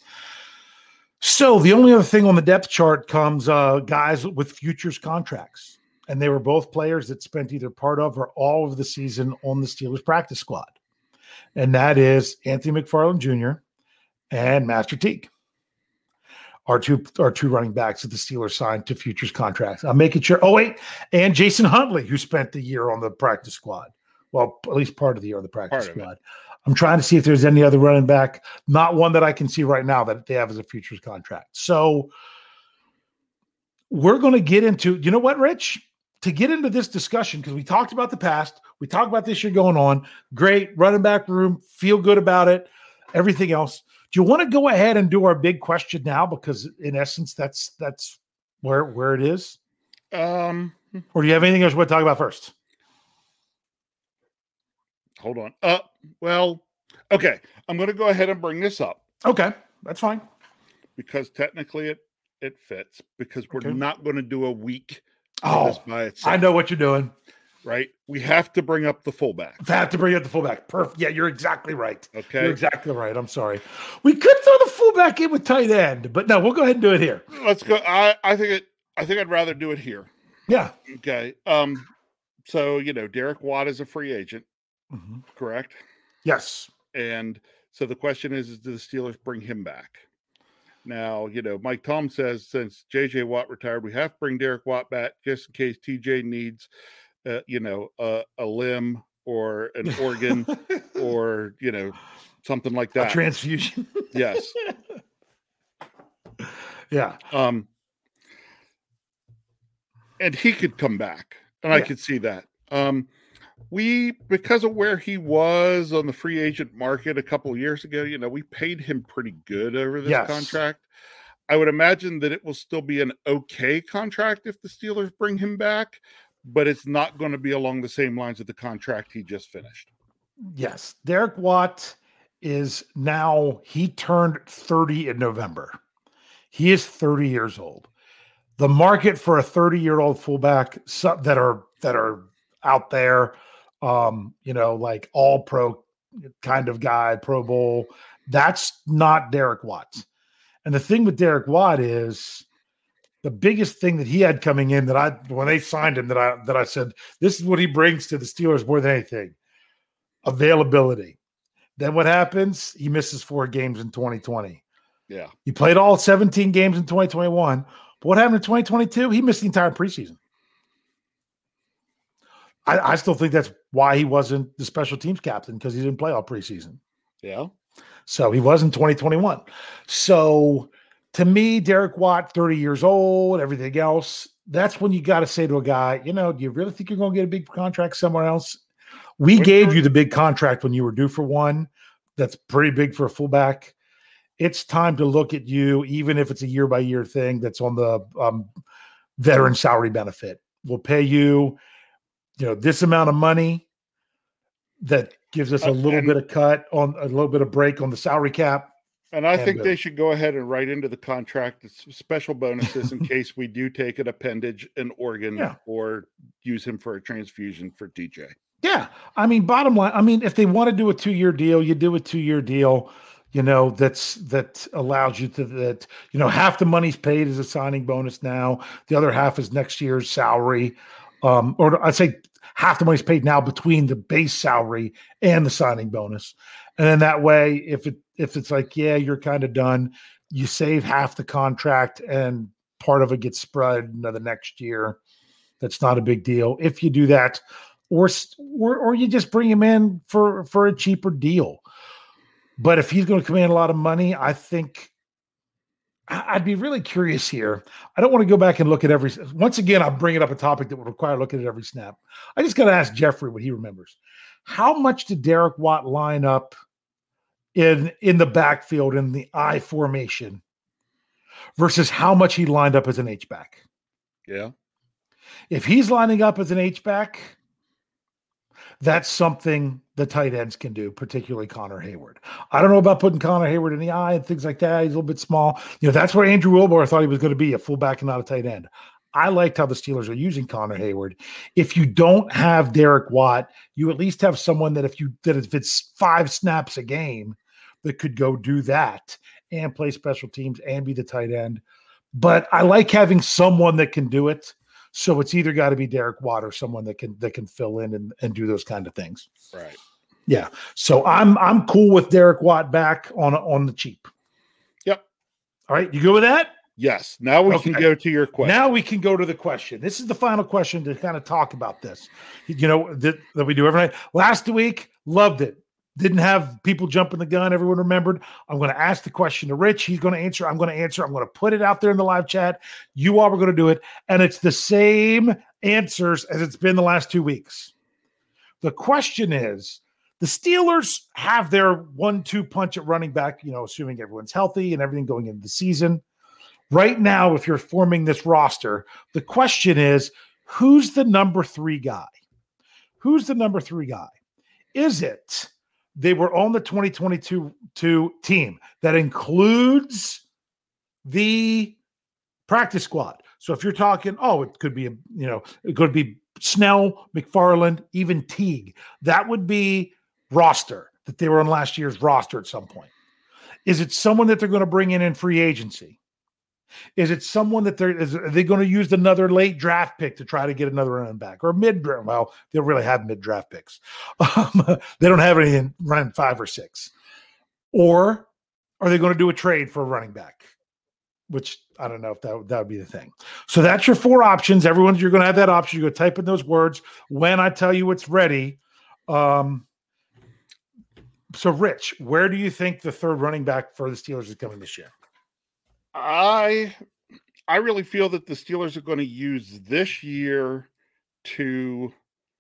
So the only other thing on the depth chart comes uh, guys with futures contracts. And they were both players that spent either part of or all of the season on the Steelers practice squad. And that is Anthony McFarland Junior and Master Teague. Our two, our two running backs that the Steelers signed to futures contracts. I'm making sure. Oh, wait. And Jason Huntley, who spent the year on the practice squad. Well, at least part of the year of the practice Part of it. squad. I'm trying to see if there's any other running back, not one that I can see right now that they have as a futures contract. So we're going to get into, you know what, Rich? To get into this discussion, because we talked about the past, we talked about this year going on. Great running back room, feel good about it, everything else. Do you want to go ahead and do our big question now? Because in essence, that's that's where where it is. Um, Or do you have anything else you want to talk about first? hold on. Uh, well, okay. I'm going to go ahead and bring this up Okay, that's fine. because technically it it fits because we're Okay. not going to do a week of this Oh, by itself. I know what you're doing. Right? We have to bring up the fullback. I have to bring up the fullback. Perfect. Yeah, you're exactly right. Okay. You're exactly right. I'm sorry. We could throw the fullback in with tight end, but no, we'll go ahead and do it here. Let's go. I, I think it. I think I'd rather do it here. Yeah. Okay. Um. So you know, Derek Watt is a free agent, Mhm. correct? Yes. And so the question is, is do the Steelers bring him back? Now, you know, Mike Tom says since J J Watt retired, we have to bring Derek Watt back just in case T J needs, uh, you know, a, a limb or an organ or, you know, something like A that. transfusion. Yes. Yeah. Um, and he could come back, and I Yeah. could see that. Um, we, because of where he was on the free agent market a couple of years ago, you know, we paid him pretty good over this Yes. contract. I would imagine that it will still be an okay contract if the Steelers bring him back, but it's not going to be along the same lines of the contract he just finished. Yes. Derek Watt is now, he turned thirty in November. He is thirty years old. The market for a thirty-year-old fullback so- that are that are out there, um, you know, like all pro kind of guy, Pro Bowl, that's not Derek Watt. And the thing with Derek Watt is the biggest thing that he had coming in that I, when they signed him, that I, that I said, this is what he brings to the Steelers more than anything, availability. Then what happens? He misses four games in twenty twenty. Yeah. He played all seventeen games in twenty twenty-one. But what happened in twenty twenty-two? He missed the entire preseason. I, I still think that's why he wasn't the special teams captain, because he didn't play all preseason. Yeah. So he was in twenty twenty-one. So to me, Derek Watt, thirty years old, everything else, that's when you got to say to a guy, you know, do you really think you're going to get a big contract somewhere else? We What gave for- you the big contract when you were due for one. That's pretty big for a fullback. It's time to look at you, even if it's a year by year thing that's on the um, veteran salary benefit. We'll pay you, you know, this amount of money that gives us a Uh, little and- bit of cut on a little bit of break on the salary cap. And I And think boom. they should go ahead and write into the contract s- special bonuses in case we do take an appendage, an organ, Yeah. or use him for a transfusion for D J. Yeah. I mean, bottom line, I mean, if they want to do a two-year deal, you do a two-year deal, you know, that's that allows you to that, you know, half the money's paid as a signing bonus now. The other half is next year's salary. Um, or I'd say half the money's paid now between the base salary and the signing bonus. And then that way, if it if it's like, yeah, you're kind of done, you save half the contract and part of it gets spread into the next year. That's not a big deal. If you do that, or or, or you just bring him in for, for a cheaper deal. But if he's going to command a lot of money, I think I- I'd be really curious here. I don't want to go back and look at every, once again, I'm bringing up a topic that would require looking at every snap. I just got to ask Jeffrey what he remembers. How much did Derek Watt line up in, in the backfield in the I formation versus how much he lined up as an H-back? Yeah. If he's lining up as an H-back, that's something the tight ends can do, particularly Connor Hayward. I don't know about putting Connor Hayward in the eye and things like that. He's a little bit small. You know, that's where Andrew Wilbur thought he was going to be, a fullback and not a tight end. I liked how the Steelers are using Connor Hayward. If you don't have Derek Watt, you at least have someone that if you that if it's five snaps a game, that could go do that and play special teams and be the tight end. But I like having someone that can do it. So it's either got to be Derek Watt or someone that can that can fill in and, and do those kind of things. Right. Yeah. So I'm I'm cool with Derek Watt back on on the cheap. Yep. All right. You good with that? Yes. Now we Okay. can go to your question. Now we can go to the question. This is the final question to kind of talk about this. You know, that, that we do every night. Last week, loved it. Didn't have people jumping the gun. Everyone remembered. I'm going to ask the question to Rich. He's going to answer. I'm going to answer. I'm going to put it out there in the live chat. You all are going to do it. And it's the same answers as it's been the last two weeks. The question is, the Steelers have their one two punch at running back, you know, assuming everyone's healthy and everything going into the season. Right now, if you're forming this roster, the question is, who's the number three guy? Who's the number three guy? Is it they were on the twenty twenty-two team that includes the practice squad? So if you're talking, oh, it could be, a, you know, it could be Snell, McFarland, even Teague. That would be roster that they were on last year's roster at some point. Is it someone that they're going to bring in in free agency? Is it someone that they're, is, are they going to use another late draft pick to try to get another running back or mid draft? Well, they don't really have mid draft picks. Um, they don't have any in round five or six. Or are they going to do a trade for a running back? Which I don't know if that, that would be the thing. So that's your four options. Everyone's, you're going to have that option. You're going to type in those words when I tell you it's ready. Um, so Rich, where do you think the third running back for the Steelers is coming this year? I I really feel that the Steelers are going to use this year to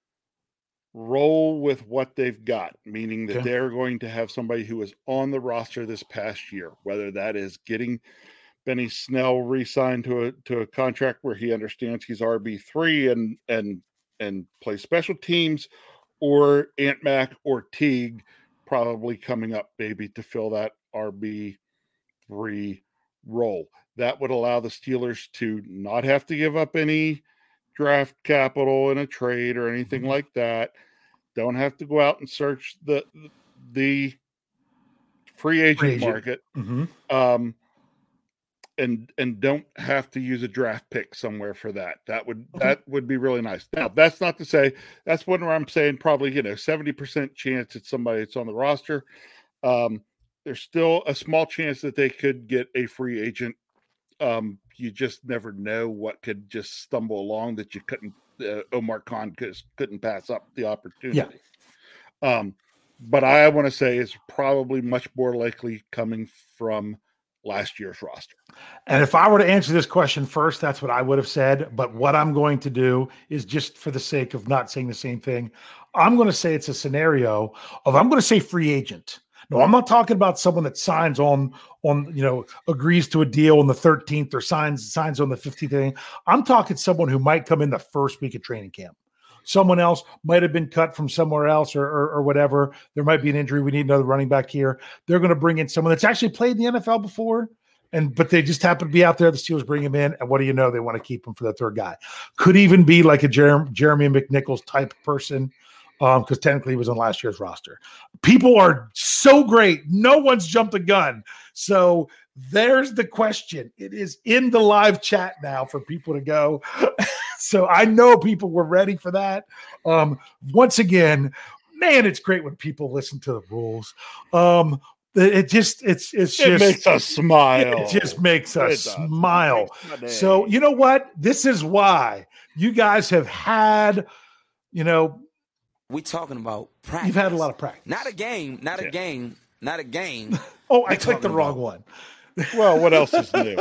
roll with what they've got, meaning that Okay. they're going to have somebody who was on the roster this past year, whether that is getting Benny Snell re-signed to a to a contract where he understands he's R B three and and and play special teams, or Ant Mac or Teague probably coming up maybe to fill that R B three role. That would allow the Steelers to not have to give up any draft capital in a trade or anything Mm-hmm. like that. Don't have to go out and search the the free agent, Free agent. market. Mm-hmm. Um, and and don't have to use a draft pick somewhere for that. That would Okay. that would be really nice. Now, that's not to say that's when I'm saying probably, you know, seventy percent chance it's somebody that's on the roster. Um, there's still a small chance that they could get a free agent. Um, you just never know what could just stumble along that you couldn't. Uh, Omar Khan could, couldn't pass up the opportunity. Yeah. Um, but I want to say it's probably much more likely coming from last year's roster. And if I were to answer this question first, that's what I would have said. But what I'm going to do is, just for the sake of not saying the same thing, I'm going to say it's a scenario of, I'm going to say free agent. No, I'm not talking about someone that signs on, on, you know, agrees to a deal on the thirteenth or signs, signs on the fifteenth. I'm talking someone who might come in the first week of training camp. Someone else might have been cut from somewhere else, or, or, or whatever. There might be an injury. We need another running back here. They're going to bring in someone that's actually played in the N F L before, and but they just happen to be out there. The Steelers bring him in, and what do you know? They want to keep him for the third guy. Could even be like a Jer- Jeremy McNichols type person, because um, technically he was on last year's roster. People are so great. No one's jumped the gun. So there's the question. It is in the live chat now for people to go. So I know people were ready for that. Um, once again, man, it's great when people listen to the rules. Um, it just, it's, it's It just, makes us smile. it just makes It us does. smile. It makes my day. So you know what? This is why you guys have had, you know, We talking about practice. you've had a lot of practice. Not a game, not a Yeah. game, not a game. Oh, I we clicked the talking wrong about- one. Well, what else is new?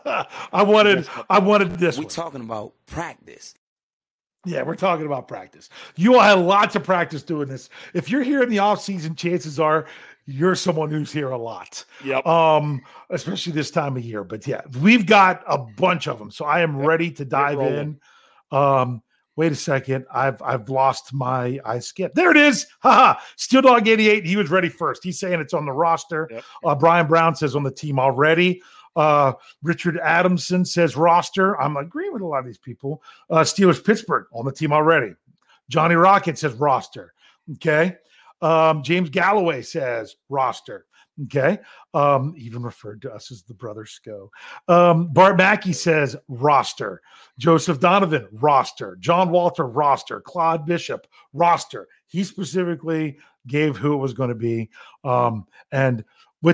I wanted, I wanted this We one. talking about practice. Yeah, we're talking about practice. You all had lots of practice doing this. If you're here in the off season, chances are you're someone who's here a lot. Yep. Um, especially this time of year. But yeah, we've got a bunch of them. So I am Yep. ready to dive rolling. in. Um, wait a second. I've I've lost my I skipped. There it is. Haha. Steel Dog eighty-eight. He was ready first. He's saying it's on the roster. Yep. Uh, Brian Brown says on the team already. Uh, Richard Adamson says roster. I'm agreeing with a lot of these people. Uh, Steelers Pittsburgh on the team already. Johnny Rocket says roster. Okay. Um, James Galloway says roster. Okay. Um, even referred to us as the brother Sco. Um, Bart Mackey says roster. Joseph Donovan, roster. John Walter, roster. Claude Bishop, roster. He specifically gave who it was going to be. Um, and which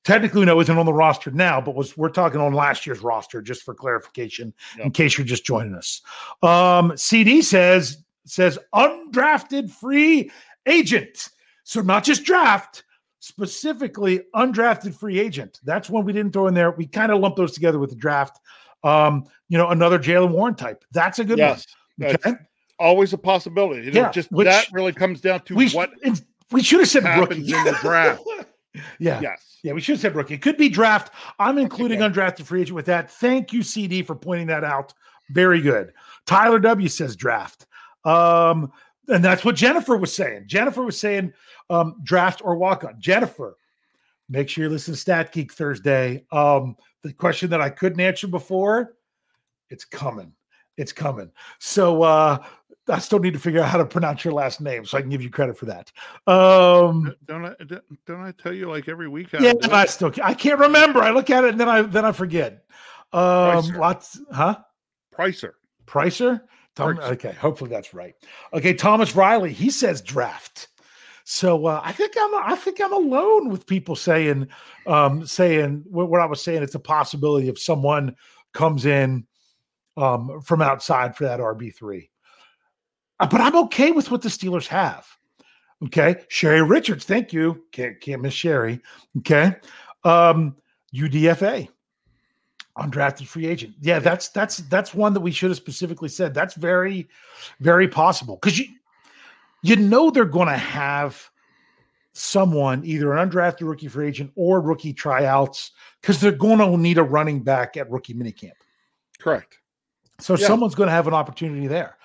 technically no, isn't on the roster now, but was we're talking on last year's roster just for clarification, Yep. in case you're just joining us. Um, C D says says undrafted free agent, so not just draft, specifically undrafted free agent. That's one we didn't throw in there. We kind of lumped those together with the draft. Um, you know, another Jaylen Warren type. That's a good Yes, one. that's Okay? always a possibility. It Yeah, just which- that really comes down to We what and we should have said happens rookie in the draft. yeah. Yes. Yeah, we should have said rookie. It could be draft. I'm including Okay. undrafted free agent with that. Thank you, C D, for pointing that out. Very good. Tyler W says draft. Um, and that's what Jennifer was saying. Jennifer was saying um, draft or walk on. Jennifer, make sure you listen to Stat Geek Thursday. Um, the question that I couldn't answer before, it's coming. It's coming. So uh, I still need to figure out how to pronounce your last name so I can give you credit for that. Um, Don't I don't I tell you like every week? how to yeah, do it? I still I can't remember. I look at it and then I then I forget. Um, Pricer. lots, huh? Pricer. Pricer? Tom, Pricer. okay, hopefully that's right. Okay, Thomas Riley, he says draft. So uh, I think I'm I think I'm alone with people saying um, saying what, what I was saying. It's a possibility if someone comes in um, from outside for that R B three. Uh, but I'm okay with what the Steelers have. Okay, Sherry Richards, thank you. Can't can't miss Sherry. Okay, um, U D F A, undrafted free agent. Yeah, that's that's that's one that we should have specifically said. That's very, very possible because you you know they're going to have someone, either an undrafted rookie free agent or rookie tryouts, because they're going to need a running back at rookie minicamp. Correct. So Yeah. someone's going to have an opportunity there.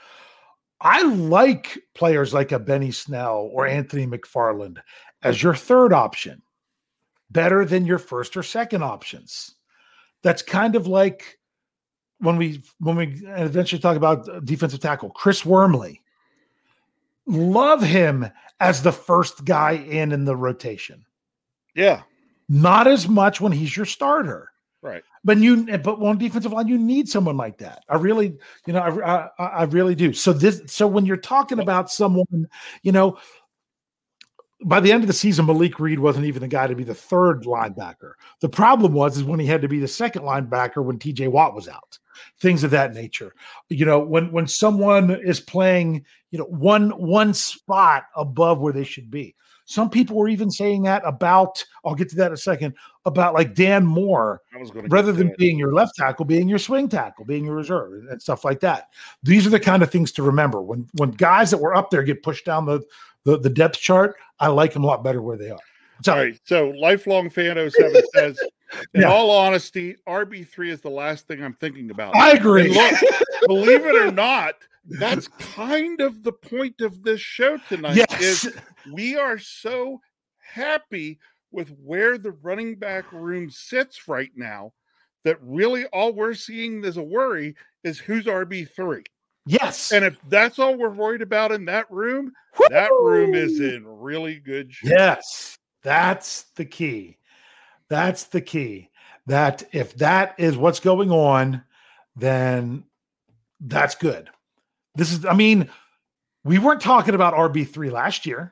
I like players like a Benny Snell or Anthony McFarland as your third option, better than your first or second options. That's kind of like when we when we eventually talk about defensive tackle, Chris Wormley. Love him as the first guy in in the rotation. Yeah. Not as much when he's your starter. Right. But you, but on defensive line, you need someone like that. I really, you know, I, I, I really do. So this, so when you're talking about someone, you know, by the end of the season, Malik Reed wasn't even the guy to be the third linebacker. The problem was is when he had to be the second linebacker when T J Watt was out. Things of that nature. You know, when when someone is playing, you know, one one spot above where they should be. Some people were even saying that about, I'll get to that in a second, about like Dan Moore, I was going to rather than being your left tackle, being your swing tackle, being your reserve and stuff like that. These are the kind of things to remember. When when guys that were up there get pushed down the the, the depth chart, I like them a lot better where they are. So, All right. So lifelong fan oh seven says, in Yeah. all honesty, R B three is the last thing I'm thinking about. I agree. And look, believe it or not, that's kind of the point of this show tonight. Yes. Is we are so happy with where the running back room sits right now that really all we're seeing as a worry is who's R B three. Yes. And if that's all we're worried about in that room, that room is in really good shape. Yes. That's the key. That's the key. That if that is what's going on, then that's good. This is, I mean, we weren't talking about R B three last year.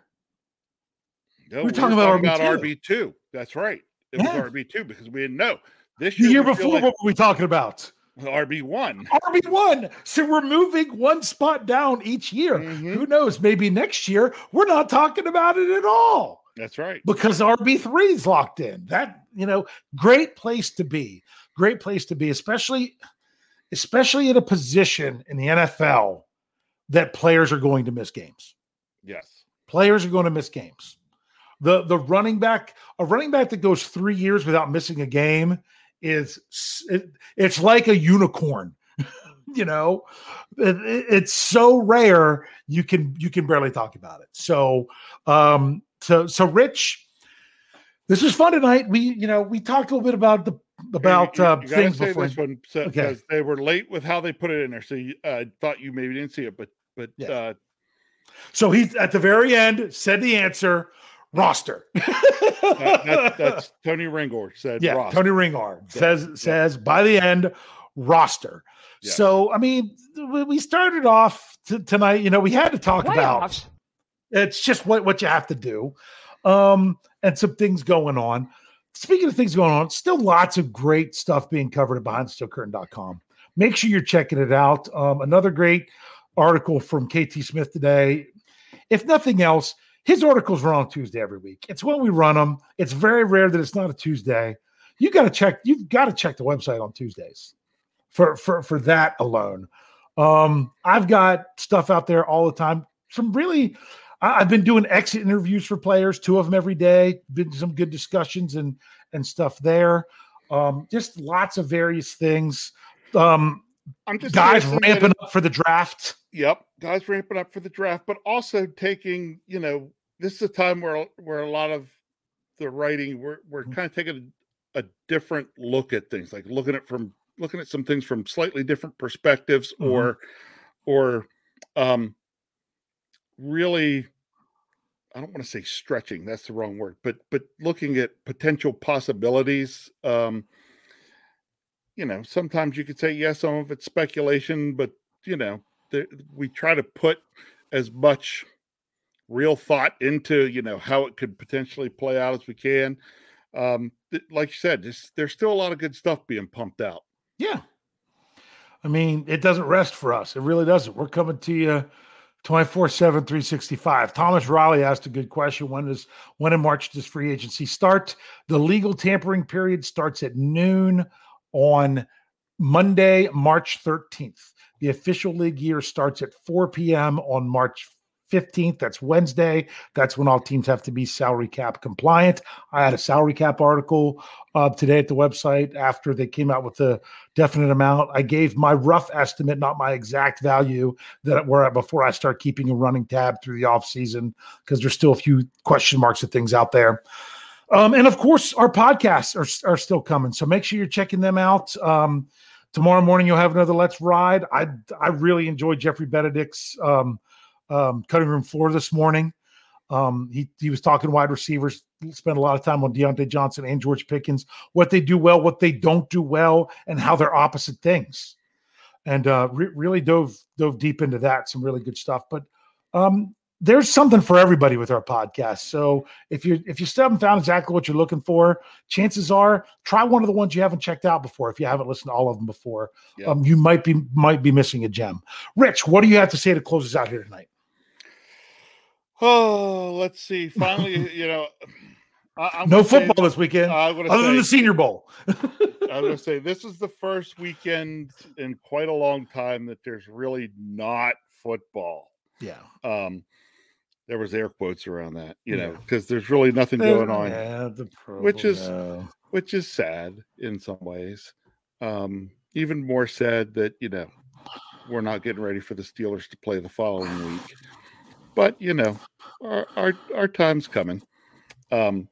No, We're talking about about R B two. R B two. That's right. It Yeah. was R B two because we didn't know. This The year, year we feel before, like what were we talking about? R B one. R B one. So we're moving one spot down each year. Mhm. Who knows? Maybe next year we're not talking about it at all That's right. because R B three is locked in. That, you know, great place to be. Great place to be, especially, especially in a position in the N F L that players are going to miss games. Yes. Players are going to miss games. The the running back, a running back that goes three years without missing a game is it, it's like a unicorn. You know, it, it- it's so rare you can you can barely talk about it. So um so so Rich, this was fun tonight. We you know we talked a little bit about the about You- you- uh, you gotta things say before. this one so, Okay. because they were late with how they put it in there. So you uh, thought you maybe didn't see it, but but Yeah. uh, So he's at the very end said the answer roster. that, that, that's Tony Ringor said. Yeah, Ross. Tony Ringard Yeah, says yeah. says by the end roster. Yeah. So I mean, we we started off t- tonight. You know, we had to talk about Playoffs. it's just what what you have to do, um, and some things going on speaking of things going on, still lots of great stuff being covered at behind the steel curtain dot com. Make sure you're checking it out. Um, another great article from K T Smith today. If nothing else, his articles run on Tuesday every week. It's when we run them. It's very rare that it's not a Tuesday. You got to check. You've got to check the website on Tuesdays for for for that alone. Um, I've got stuff out there all the time. Some really, I, I've been doing exit interviews for players, two of them every day. Been some good discussions and and stuff there. Um, just lots of various things. Um, I'm just guys guessing that ramping it- up for the draft. Yep, guys ramping up for the draft, but also taking, you know, this is a time where where a lot of the writing we're we're kind of taking a, a different look at things, like looking at from looking at some things from slightly different perspectives, Mhm. or or um really, I don't want to say stretching, that's the wrong word, but but looking at potential possibilities. Um, you know, sometimes you could say yes, some of it's speculation, but you know, the, we try to put as much real thought into, you know, how it could potentially play out as we can. Um, th- like you said, there's, there's still a lot of good stuff being pumped out. Yeah. I mean, it doesn't rest for us. It really doesn't. We're coming to you twenty-four seven, three sixty-five. Thomas Riley asked a good question. When does when in March does free agency start? The legal tampering period starts at noon on Monday, March thirteenth. The official league year starts at four p.m. on March fifteenth. That's Wednesday. That's when all teams have to be salary cap compliant. I had a salary cap article uh, today at the website after they came out with the definite amount. I gave my rough estimate, not my exact value, that we're at before I start keeping a running tab through the offseason, because there's still a few question marks of things out there. Um, and of course, our podcasts are, are still coming. So make sure you're checking them out. Um, tomorrow morning, you'll have another Let's Ride. I I really enjoyed Jeffrey Benedict's um, um, cutting room floor this morning. Um, he, he was talking wide receivers, spent a lot of time on Deontay Johnson and George Pickens, what they do well, what they don't do well, and how they're opposite things. And uh, re- really dove dove deep into that. Some really good stuff. But um, there's something for everybody with our podcast. So if you if you still haven't found exactly what you're looking for, chances are try one of the ones you haven't checked out before. If you haven't listened to all of them before, Yep. um, you might be might be missing a gem. Rich, what do you have to say to close us out here tonight? Oh, let's see. Finally, you know, I, I'm No gonna say- football this weekend, I'm gonna other than say- the Senior Bowl. I was going to say, this is the first weekend in quite a long time that there's really not football. Yeah. Um, there was air quotes around that, you know, Yeah. because there's really nothing going on, Yeah, the Which is- no. which is sad in some ways. Um, even more sad that, you know, we're not getting ready for the Steelers to play the following week. But, you know, our our, our time's coming. Um,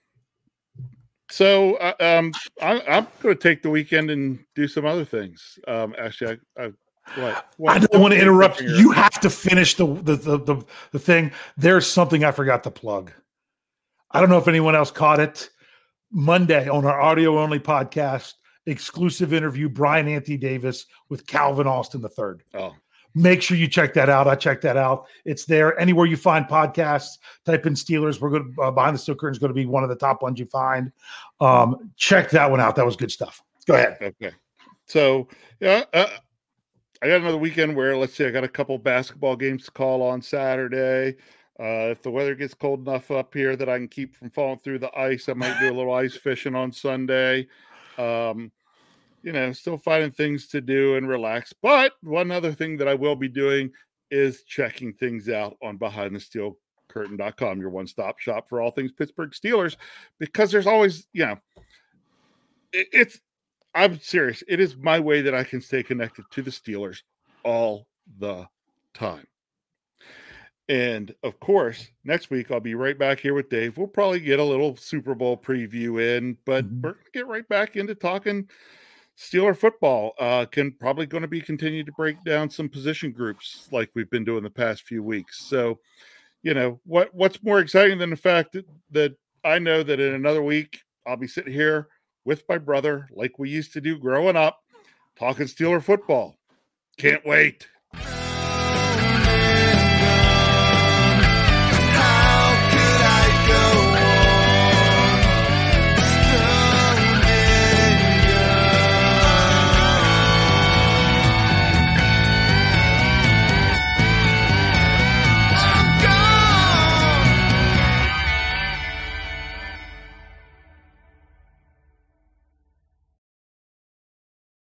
so uh, um, I, I'm going to take the weekend and do some other things. Um, actually, I, I what, what I don't want to interrupt. here. You have to finish the the, the the the thing. There's something I forgot to plug. I don't know if anyone else caught it. Monday on our audio only podcast, exclusive interview, Brian Anthony Davis with Calvin Austin the third. Oh, Make sure you check that out. I checked that out. It's there anywhere you find podcasts. Type in Steelers. We're going to, uh, Behind the Steel Curtain is going to be one of the top ones you find. Um, check that one out. That was good stuff. Go ahead. okay. So yeah, uh, I got another weekend where, let's see, I got a couple basketball games to call on Saturday. Uh, if the weather gets cold enough up here that I can keep from falling through the ice, I might do a little ice fishing on Sunday. Um, you know, still finding things to do and relax. But one other thing that I will be doing is checking things out on behind the steel curtain dot com, your one-stop shop for all things Pittsburgh Steelers, because there's always, you know, it, it's, I'm serious. It is my way that I can stay connected to the Steelers all the time. And of course, next week I'll be right back here with Dave. We'll probably get a little Super Bowl preview in, but Mhm. we're going to get right back into talking Steeler football. Uh, can probably going to be continue to break down some position groups like we've been doing the past few weeks. So, you know, what what's more exciting than the fact that, that I know that in another week I'll be sitting here with my brother like we used to do growing up, talking Steeler football. Can't wait.